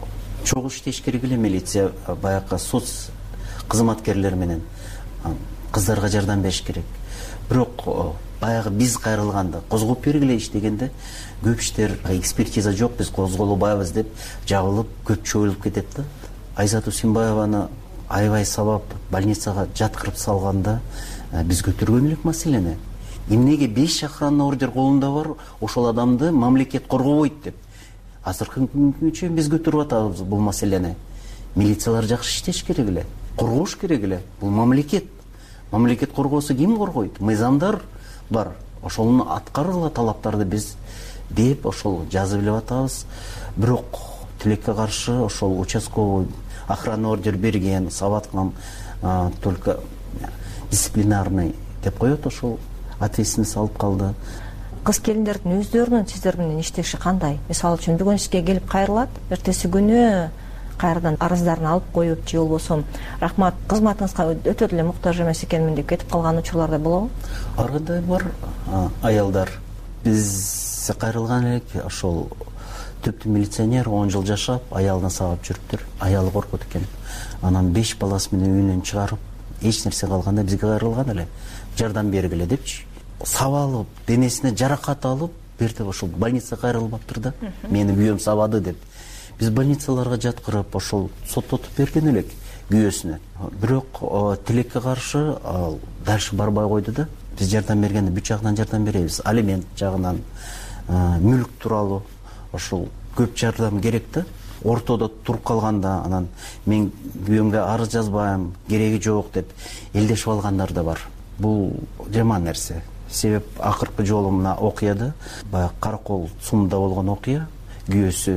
Speaker 11: Чогуу иштеш керек эле милиция, баягы соц кызматкерлер менен. кыздарга жардам бериш керек. Бирок баягы биз кайрылганда козгоп бергиле иш дегенде көп иштер экспертиза жок, биз козголбайбыз деп жабылып көп чоюлуп кетет да. Айзат Усимбаеваны аябай сабап больницага жаткырып салганда биз көтөргөн элек маселени. Эмнеге беш охранный ордер колунда бар, ошол адамды мамлекет коргобойт деп. Азыркы күнгүчө биз көтөрүп атабыз бул маселени. Милициялар жакшы иштеш керек эле, коргош керек эле. Бул мамлекет. Мамлекет коргосо ким коргойт? Мыйзамдар бар. Ошону аткаргыла талаптарды биз деп ошол жазып элеп атабыз. Бирок тилекке каршы ошол участковый охранный ордер берген, сабаткан только дисциплинарный деп коет, ошол ответственность алып калды.
Speaker 13: Кыз келиндердин өздөрүнүн сиздер менен иштеши кандай? Мисалы үчүн бүгүн сизге келип кайрылат, эртеси күнү кайрадан арыздарын алып коюп же болбосо рахмат кызматыңызга өтө эле муктаж эмес экенмин деп кетип калган учурлар да болобу?
Speaker 11: Ар кандай бар аялдар. Биз кайрылган элек ошол түптү милиционер он жыл жашап, аялына сабап жүрүптүр. Аялы коркут экен. Анан беш баласы менен үйүнөн чыгарып, эч нерсе калганда бизге кайрылган эле. Жардам бергиле депчи. Сабалып, денесине жаракат алып, бертип ошол больницага кайрылбаптыр да. Мени күйөөм сабады деп. Биз больницаларга жаткырып, ошол соттотуп берген элек күйөөсүнө. Бирок тилекке каршы дальше барбай койду да. Биз жардам бергенде бүт жагынан жардам беребиз. Алимент жагынан, мүлк тууралуу ошол көп жардам керек да. Ортодо туруп калганда анан мен күйөөмгө арыз жазбайм, кереги жок деп элдешип алгандар да бар. Бул жаман нерсе. Себеп акыркы жолу мына окуяда, баягы Каракол сумда болгон окуя, күйөөсү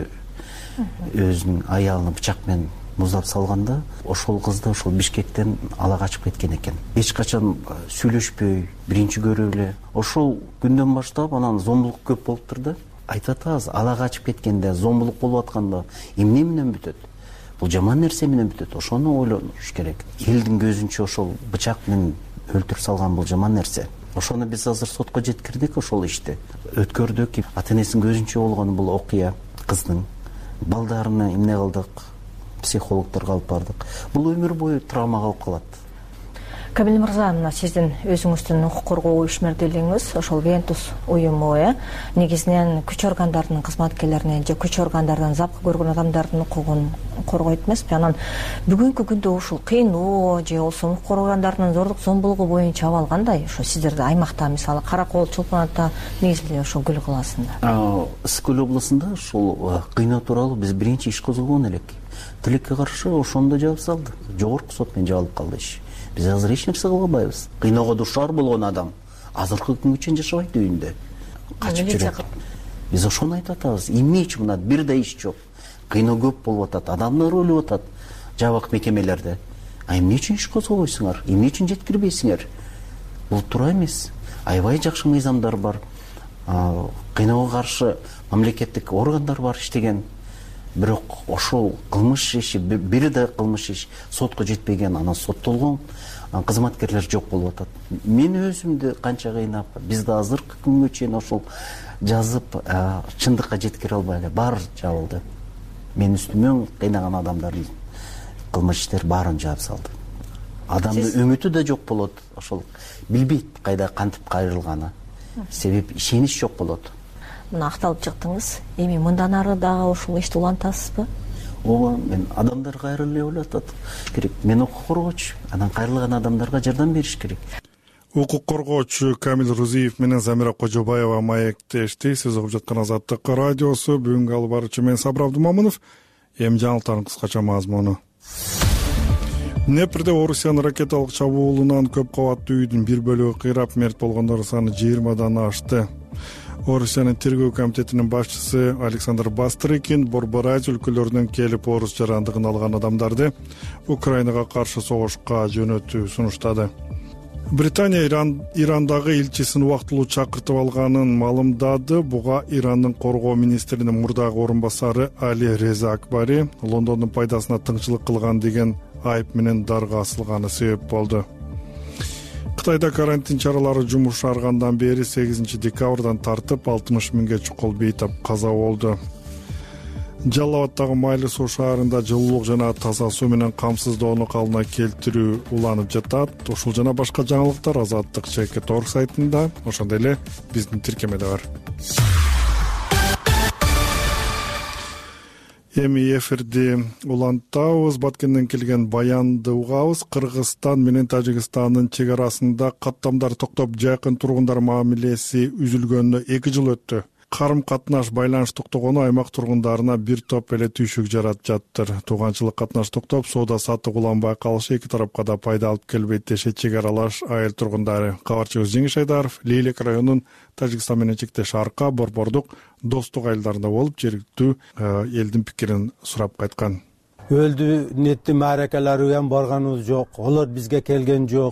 Speaker 11: өзүнүн аялын бычак менен муздап салганда, ошол кызды ошол Бишкектен ала качып кеткен экен. Эч качан сүйлөшпөй, биринчи көрүп эле. Ошол күндөн баштап анан зомбулук көп болуптур да. Айтып атабыз, ала качып кеткенде, зомбулук болуп атканда эмне менен бүтөт? Бул жаман нерсе менен бүтөт. Ошону ойлонуш керек. Элдин көзүнчө ошол бычак менен өлтүрүп салган бул жаман нерсе. Ошону биз азыр сотко жеткирдик ошол ишти. Өткөрдүк. Ата-энесинин көзүнчө болгон бул окуя кыздын. Балдарына эмне кылдык? Психологторго алып бардык. Бул өмүр бою травма калып калат.
Speaker 13: Камил мырза, мына сиздин өзүңүздүн укук коргоо ишмердүүлүгүңүз ошол Вентус уюму э негизинен күч органдарынын кызматкерлеринин же күч органдарынан запкы көргөн адамдардын укугун коргойт эмеспи? Анан бүгүнкү күндө ушул кыйноо же болбосо укук органдарынын зордук зомбулугу боюнча абал кандай? Ошо сиздерде аймакта мисалы Каракол, Чолпон Ата, негизинен ошо Гүл калаасында.
Speaker 11: Ысык көл областында ушул кыйноо тууралуу биз биринчи иш козгогон элек. Тилекке каршы ошондо жабып салды. Жогорку сот менен жабылып калды иш. Биз азыр эч нерсе кыла албайбыз. Кыйноого душар болгон адам азыркы күнгө чейин жашабайт үйүндө. Качып жүрөт. Биз ошону айтып атабыз. Эмне үчүн мына бир да иш жок. Кыйноо көп болуп атат, адамдар өлүп атат жабык мекемелерде. А эмне үчүн иш козгобойсуңар? Эмне үчүн жеткирбейсиңер? Бул туура эмес. Аябай жакшы мыйзамдар бар. Кыйноого каршы мамлекеттик органдар бар иштеген. Бирок ошол кылмыш иши, бир да кылмыш иш сотко жетпеген, анан соттолгон кызматкерлер жок болуп атат. Мен өзүмдү канча кыйнап, биз да азыркы күнгө чейин ошол жазып чындыкка жеткире албай эле баары жабылды. Мен үстүмөн кыйнаган адамдардын кылмыш иштер баарын жаап салды. Адамдын үмүтү да жок болот, ошол билбейт кайда кантип кайрылганы. Себеп ишенич жок болот.
Speaker 13: Мына акталып чыктыңыз. Эми мындан ары дагы ушул ишти улантасызбы?
Speaker 11: Ооба, мен адамдар кайрылып эле атат керек. Мен укук коргоочу, анан кайрылган адамдарга жардам бериш керек.
Speaker 1: Укук коргоочу Камил Рузиев менен Замира Кожобаева маектешти. Сиз угуп жаткан Азаттык радиосу. Бүгүнкү алып баруучу мен Сабыр Абдумамынов. Эми жаңылыктардын кыскача мазмуну. Днепрде Орусиянын ракеталык чабуулунан көп кабаттуу үйдүн бир бөлүгү кыйрап, мерт болгондор саны жыйырмадан ашты. Орусиянын тергөө комитетинин башчысы Александр Бастрыкин Борбораз өлкөлөрүнөн келип орус жарандыгын алган адамдарды Украинага каршы согушка жөнөтүү сунуштады. Британия Иран, Ирандагы элчисин убактылуу чакыртып алганын маалымдады. Буга Ирандын коргоо министринин мурдагы орун басары Али Реза Акбари Лондондун пайдасына тыңчылык кылган деген айып менен дарга асылганы себеп болду. Кытайда карантин чаралары жумушаргандан бери сегизинчи декабрдан тартып алтымыш миңге чукул бейтап каза болду. Жалал Абаддагы Майлы суу шаарында жылуулук жана таза суу менен камсыздоону калыбына келтирүү уланып жатат. Ушул жана башка жаңылыктар Азаттык чекит орг сайтында, ошондой эле биздин тиркемеде бар. Эми эфирди улантабыз. Баткенден келген баянды угабыз. Кыргызстан менен Тажикстандын чек арасында каттамдар токтоп, жакын тургундар мамилеси үзүлгөнүнө эки жыл өттү. Карым катнаш байланыш токтогону аймак тургундарына бир топ эле түйшүк жаратып жатыр. Тууганчылык катнаш токтоп, соода саттык уланбай калышы эки тарапка да пайда алып келбейт дешет чек аралаш айыл тургундары. Кабарчыбыз Жеңиш Айдаров Лейлек районунун Тажикстан менен чектеш Арка, Борбордук, Достук айылдарында болуп, жергиликтүү элдин пикирин сурап кайткан.
Speaker 10: Өлдү нетти мааракаларга барганыбыз жок, олар бизге келген жок.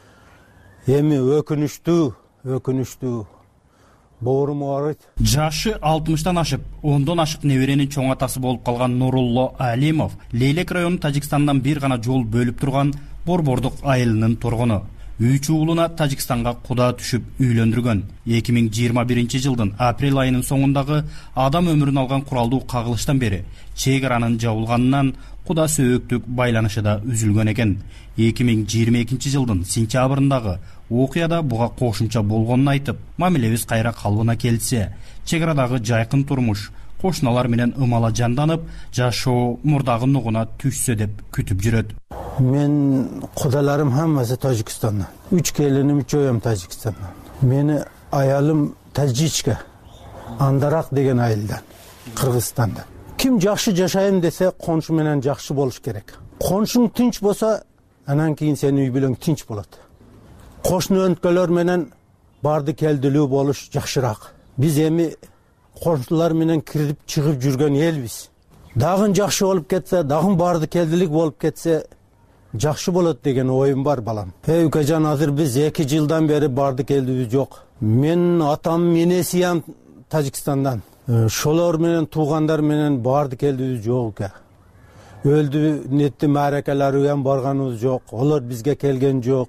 Speaker 10: Эми өкүнүчтүү, өкүнүчтүү боорум аарыйт.
Speaker 14: Жашы алтымыштан ашып, ондон ашык неберенин чоң атасы болуп калган Нурулло Алимов Лейлек району Тажикстандан бир гана жол бөлүп турган Борбордук айылынын тургуну. Үч уулуна Тажикстанга куда түшүп үйлөндүргөн. эки миң жыйырма биринчи жылдын апрель айынын соңундагы адам өмүрүн алган куралдуу кагылыштан бери чек аранын жабылганынан куда сөөктүк байланышы да үзүлгөн экен. эки миң жыйырма экинчи жылдын сентябрындагы окуяда буга кошумча болгонун айтып, мамилебиз кайра калыбына келсе, чек арадагы жайкын турмуш кошуналар менен ымала жанданып, жашоо мурдагы нугуна түшсө деп күтүп жүрөт.
Speaker 10: Мен кудаларым хаммасы Тажикстандан. Үч келиним, үч оям Тажикстандан. Мени аялым Тажичка, Андарак деген айылдан, Кыргызстандан. Ким жакшы жашайм десе, коншу менен жакшы болуш керек. Коншуң тынч болсо, анан кийин сенин үй бүлөң тынч болот. Кошуну өнткөлөр менен барды келдилүү болуш жакшыраак. Биз эми кошулар менен кирип чыгып жүргөн элбиз. Дагы жакшы болуп кетсе, дагы барды келдилик болуп кетсе, жакшы болот деген оюм бар балам. Эй укажан, азыр биз эки жылдан бери барды келдибиз жок. Мен атам менесиям Тажикстандан. Шолор менен туугандар менен барды келдибиз жок эке. Өлдү нетти мааракаларга барганыбыз жок. Олар бизге келген жок.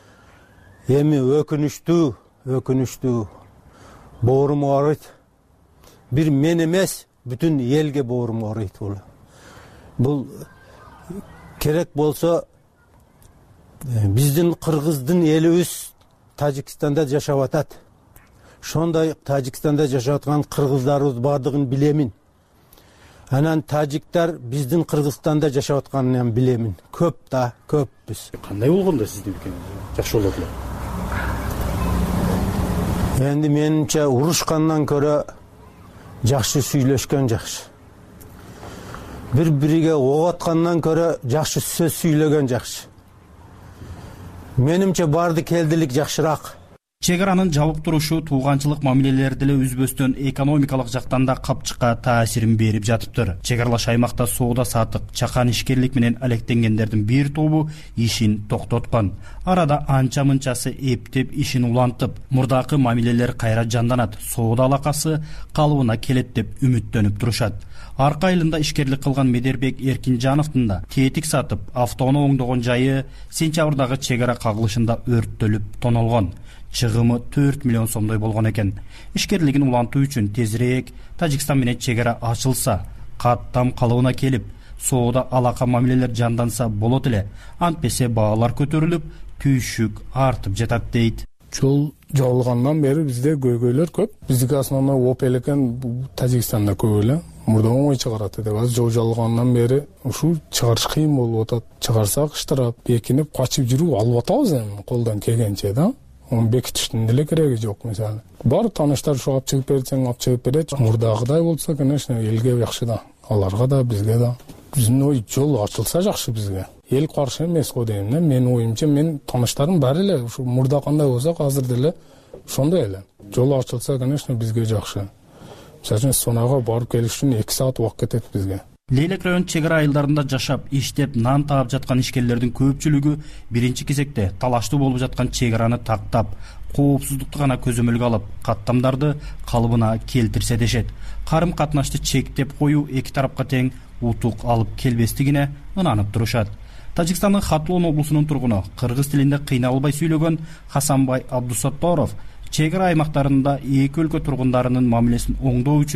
Speaker 10: Эми өкүнүчтүү, өкүнүчтүү боорум аарыйт. Бир мен эмес, бүтүн элге боорум аарыйт бул. Бул керек болсо биздин кыргыздын элибиз Тажикстанда жашап атат. Ошондой Тажикстанда жашап аткан кыргыздарыбыз бардыгын билемин. Анан тажиктер биздин Кыргызстанда жашап атканын билемин. Көп да, көпбүз.
Speaker 14: Кандай болгондо сиздин пикириңиз жакшы болот эле?
Speaker 10: Энди менимче урушкандан көрө жакшы сүйлөшкөн жакшы. Бири-бириге ок аткандан көрө жакшы сөз сүйлөгөн жакшы. Менимче барды келдилик жакшыраак.
Speaker 14: Чек аранын жабык турушу тууганчылык мамилелерди эле үзбөстөн экономикалык жактан да капчыкка таасирин берип жатыптыр. Чек аралаш аймакта соода саттык, чакан ишкерлик менен алектенгендердин бир тобу ишин токтоткон. Арада анча-мынчасы эптеп ишин улантып, мурдакы мамилелер кайра жанданат, соода алакасы калыбына келет деп үмүттөнүп турушат. Арка айылында ишкерлик кылган Медербек Эркинжановдун да тетик сатып, автоону оңдогон жайы сентябрдагы чек ара кагылышында өрттөлүп тонолгон. Чыгымы төрт миллион сомдой болгон экен. Ишкерлигин улантуу үчүн тезирээк Тажикстан менен чек ара ачылса, каттам калыбына келип, соода алака мамилелер жанданса болот эле. Антпесе баалар көтөрүлүп, түйшүк артып жатат дейт.
Speaker 15: Жол жабылгандан бери бизде көйгөйлөр көп. Биздики основной оп элекен Тажикстанда көп эле. Мурда оңой чыгарат деп. Азыр жол жабылгандан бери ушул чыгарыш кыйын болуп атат. Чыгарсак штраф, бекинип качып жүрүү алып атабыз эми колдон келгенче да. Onu bekitiştin деле кереги жок мисалы. Бар тааныштар ушу алып чыгып берсең, алып чыгып берет. Мурдагыдай болсо, конечно, элге жакшы да. Аларга да, бизге да. Биздин ой жол ачылса жакшы бизге. Эл каршы эмес го дейм да. Менин оюмча, мен тааныштарым баары эле ушу мурда кандай болсок, азыр деле ошондой эле. Жол ачылса, конечно, бизге жакшы. Мисалы, сонага барып келиш үчүн эки саат убакыт кетет бизге.
Speaker 14: Лейлек район чек ара айылдарында жашап, иштеп, нан таап жаткан ишкерлердин көпчүлүгү биринчи кезекте талаштуу болуп жаткан чек араны тактап, коопсуздукту гана көзөмөлгө алып, каттамдарды калыбына келтирсе дешет. Карым катнашты чектеп коюу эки тарапка тең утук алып келбестигине ынанып турушат. Тажикстандын Хатлон облусунун тургуну, кыргыз тилинде кыйналбай сүйлөгөн Хасанбай Абдусатторов чек ара аймактарында эки өлкө тургундарынын мамилесин оңдоо үчүн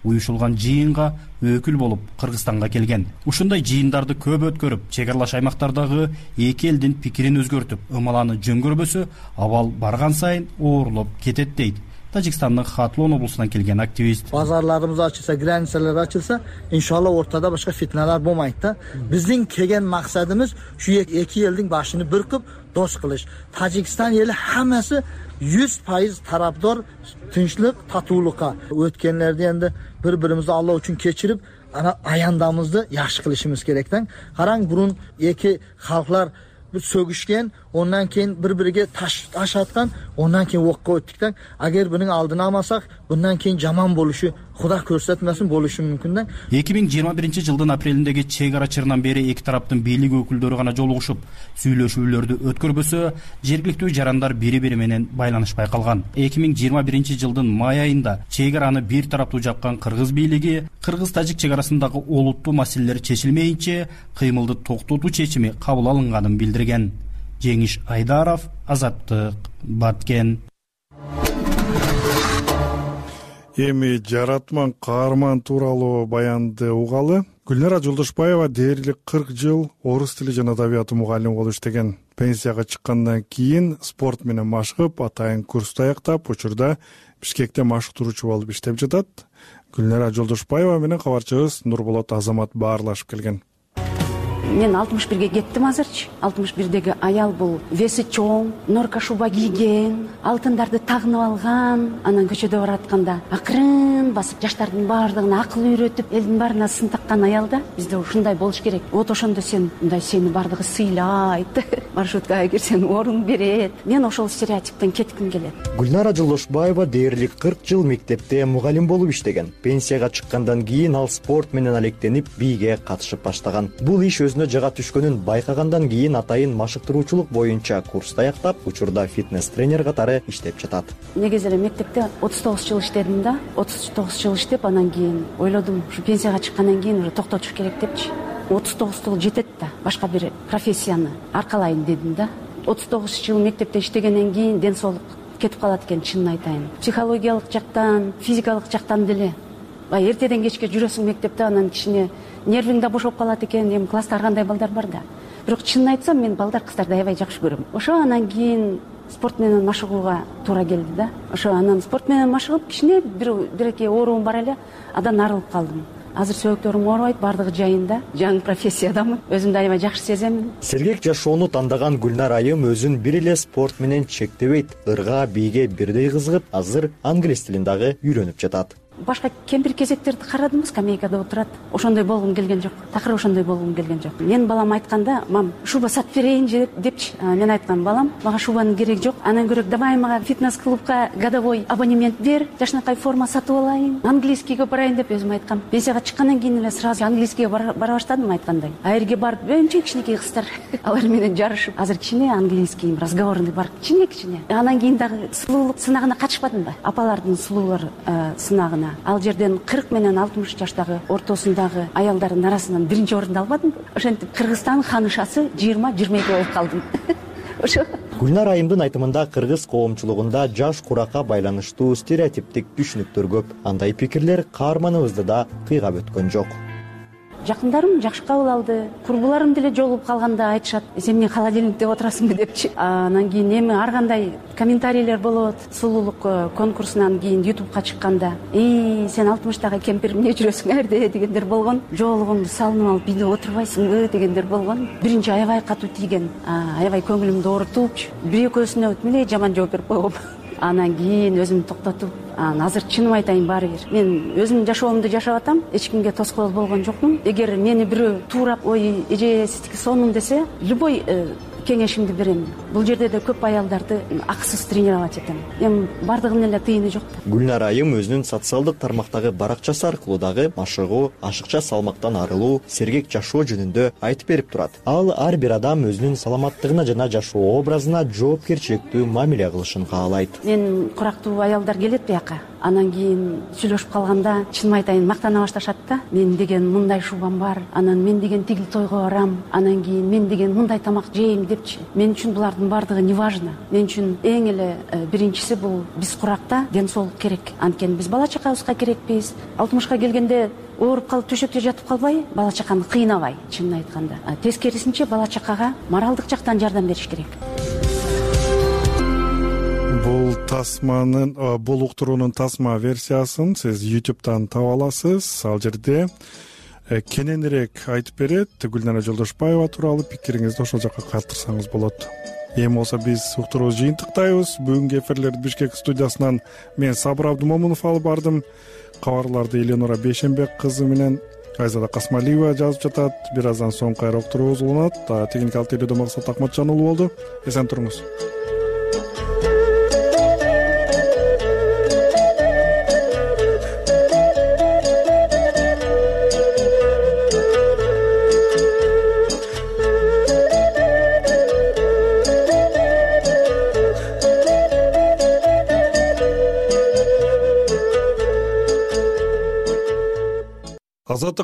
Speaker 14: уюшулган жыйынга өкүл болуп Кыргызстанга келген. Ушундай жыйындарды көп өткөрүп, чек аралаш аймактардагы эки элдин пикирин өзгөртүп, ымаланы жөн көрбөсө, абал барган сайын оорлоп кетет дейт Тажикстандын Хатлон облусунан келген активист.
Speaker 16: Базарларыбыз ачылса, границалар ачылса, иншалла ортада башка фитналар болмайт да. Биздин келген максатыбыз şu эки элдин башын бүркүп, дос кылыш. Тажикстан эли хаммасы жүз пайыз тараптор тынчтык, татуулукка. Өткөнлөрдө энди бири-бирибизди Алла үчүн кечирип, ана аяндамызды жакшы кылышыбыз керектен. Караң, бурун эки халклар bir sөгüşken, ondan keyin bir-biriga taş taş atgan, ondan keyin o'qqa o'tdikdan. Agar buning oldini olmasak, bundan keyin jomon bo'lishi, Xudo ko'rsatmasin, bo'lishi mumkin-da.
Speaker 14: эки миң жыйырма биринчи жылдын апрелиндеги чек ара чырынан бери эки тараптын бийлик өкүлдөрү гана жолугушуп, сүйлөшүүлөрдү өткөрбөсө, жергиликтүү жарандар бири-бири менен байланышпай калган. эки миң жыйырма биринчи жылдын май айында чек араны бир тараптуу жапкан кыргыз бийлиги кыргыз-тажик чек арасындагы олуттуу маселелер чечилмейинче кыймылды токтотуу чечими кабыл алынганын билдирген. Жеңиш Айдаров, Азаттык, Баткен.
Speaker 1: Эми жаратман каарман тууралуу баянды угалы. Гүлнара Жолдошбаева дээрлик кырк жыл орус тили жана адабияты мугалими болуп иштеген. Пенсияга чыккандан кийин спорт менен машыгып, атайын курсту аяктап, учурда Бишкекте машыктыруучу болуп иштеп жатат. Гүлнара Жолдошбаева менен кабарчыбыз Нурболот Азамат баарлашып келген.
Speaker 12: Мен алтымыш бирге кеттим азырчы. алтымыш бирдеги аял бул веси чоң, норка шуба кийген, алтындарды тагынып алган, анан көчөдө баратканда акырын басып жаштардын баардыгына акыл үйрөтүп, элдин баарына сын таккан аял да. Бизде ушундай болуш керек. Вот ошондо сен мындай сени баардыгы сыйлайт, маршруткага кирсең орун берет. Мен ошол стереотиптен кетким келет.
Speaker 17: Гүлнара Жолдошбаева дээрлик кырк жыл мектепте мугалим болуп иштеген. Пенсияга чыккандан кийин ал спорт менен алектенип, бийге катышып баштаган. Бул иш өзүнө жага түшкөнүн байкагандан кийин атайын машыктыруучулук боюнча курсту аяктап, учурда фитнес тренер катары иштеп жатат.
Speaker 12: Негизи эле мектепте отуз тогуз жыл иштедим да. отуз тогуз жыл иштеп, анан кийин ойлодум, ушу пенсияга чыккандан кийин уже токтотуш керек депчи. отуз тогуз жыл жетет да, башка бир профессияны аркалайын дедим да. отуз тогуз жыл мектепте иштегенден кийин ден соолук кетип калат экен, чынын айтайын. Психологиялык жактан, физикалык жактан деле. Бай эртеден кечке жүрөсүң мектепте, анан кичине нервиң да бошоп калат экен. Эми класста ар кандай балдар бар да. Бирок чынын айтсам, мен балдар кыздарды аябай жакшы көрөм. Ошо анан кийин спорт менен машыгууга туура келди да. Ошо анан спорт менен машыгып, кичине бир бир-эки ооруум бар эле, адан арылып калдым. Азыр сөйөктөрүм оорубайт, баардыгы жайында. Жаңы профессиядамын. Өзүмдү аябай жакшы сеземин.
Speaker 17: Сергек жашоону тандаган Гүлнара айым өзүн бир эле спорт менен чектебейт. Ырга, бийге бирдей кызыгып, азыр англис тилин дагы үйрөнүп жатат.
Speaker 12: Башка кемпир кезектерди карадым, скамейкада отурат. Ошондой болгум келген жок. Такыр ошондой болгум келген жок. Мен балам айтканда, мам, шуба сатып берейинчи депчи. Мен айткам, балам, мага шубанын кереги жок. Анан көрөк давай мага фитнес клубка годовой абонемент бер, жашынакай форма сатып алайын, английскийге барайын деп өзүм айткам. Пенсияга чыккандан кийин эле сразу английскийге бара баштадым айткандай. А жерге барып, өнчө кичинекей кыздар алар менен жарышып, азыр кичине английский разговорный бар, кичине-кичине. Анан кийин дагы сулуулук сынагына катышпадымбы? Апалардын сулуулар сынагына. Ал жерден кырк менен алтымыш жаштагы ортосундагы аялдардын арасынан биринчи орунду албадым. Ошентип Кыргызстан ханышасы жыйырма жыйырма эки болуп калдым. Ошо.
Speaker 17: Гүлнара айымдын айтымында кыргыз коомчулугунда жаш куракка байланыштуу стереотиптик түшүнүктөр көп. Андай пикирлер каарманыбызды да кыйгап өткөн жок.
Speaker 12: Жакындарым жакшы кабыл алды. Курбуларым деле жолугуп калганда айтышат, сен эмне холодильникте отурасыңбы депчи. Анан кийин эми ар кандай комментарийлер болот. Сулуулук конкурсунан кийин ютубка чыкканда, "Эй, сен алтымыштагы кемпир эмне жүрөсүң эрде" дегендер болгон. Жоолугумду салынып алып, "Бийде отурбайсыңбы" дегендер болгон. Биринчи аябай катуу тийген, аябай көңүлүмдү оорутуп, бир экөөсүнө миле жаман жооп берип койгом. Анан кийин өзүмдү токтотуп, азыр чыным айтайын баары бир. Мен өзүмдүн жашоомду жашап атам, эч кимге тоскоол болгон жокмун. Эгер мени бирөө туурап, ой, эже сиздики сонун десе, любой кеңешимди берем. Бул жерде да көп аялдарды акысыз тренировать этем. Эми бардыгынын эле тыйыны жок.
Speaker 17: Гүлнара айым өзүнүн социалдык тармактагы баракчасы аркылуу дагы машыгуу, ашыкча салмактан арылуу, сергек жашоо жөнүндө айтып берип турат. Ал ар бир адам өзүнүн саламаттыгына жана жашоо образына жоопкерчиликтүү мамиле кылышын каалайт.
Speaker 12: Мен курактуу аялдар келет буяка. анан кийин сүйлөшүп калганда чынымды айтайын мактана башташат да. Мен деген мындай шубам бар, анан мен деген тигил тойго барам, анан кийин мен деген мындай тамак жейм депчи. Мен үчүн булардын баардыгы не важно. Мен үчүн эң эле биринчиси бул биз куракта ден соолук керек. Анткени биз бала чакабызга керекпиз. алтымышка келгенде ооруп калып төшөктө жатып калбай, бала чаканы кыйнабай, чынын айтканда. Тескерисинче бала чакага моралдык жактан жардам бериш керек.
Speaker 1: Бул тасманын, бул уктуруунун тасма версиясын сиз ютубтан таба аласыз. Ал жерде кененирээк айтып берет. Гүлнара Жолдошбаева тууралуу пикириңизди ошол жака калтырсаңыз болот. Эми болсо биз уктуруу жыйынтыктайбыз. Бүгүнкү эфирлерди Бишкек студиясынан мен Сабыр Абдымомунов алып бардым. Кабарларды Эленора Бейшенбек кызы менен Айзада Касмалиева жазып жатат. Бир аздан соң кайра уктуруубуз уланат. Техникалык тейлөөдө Максат Акматжан уулу болду. Эсен туруңуз.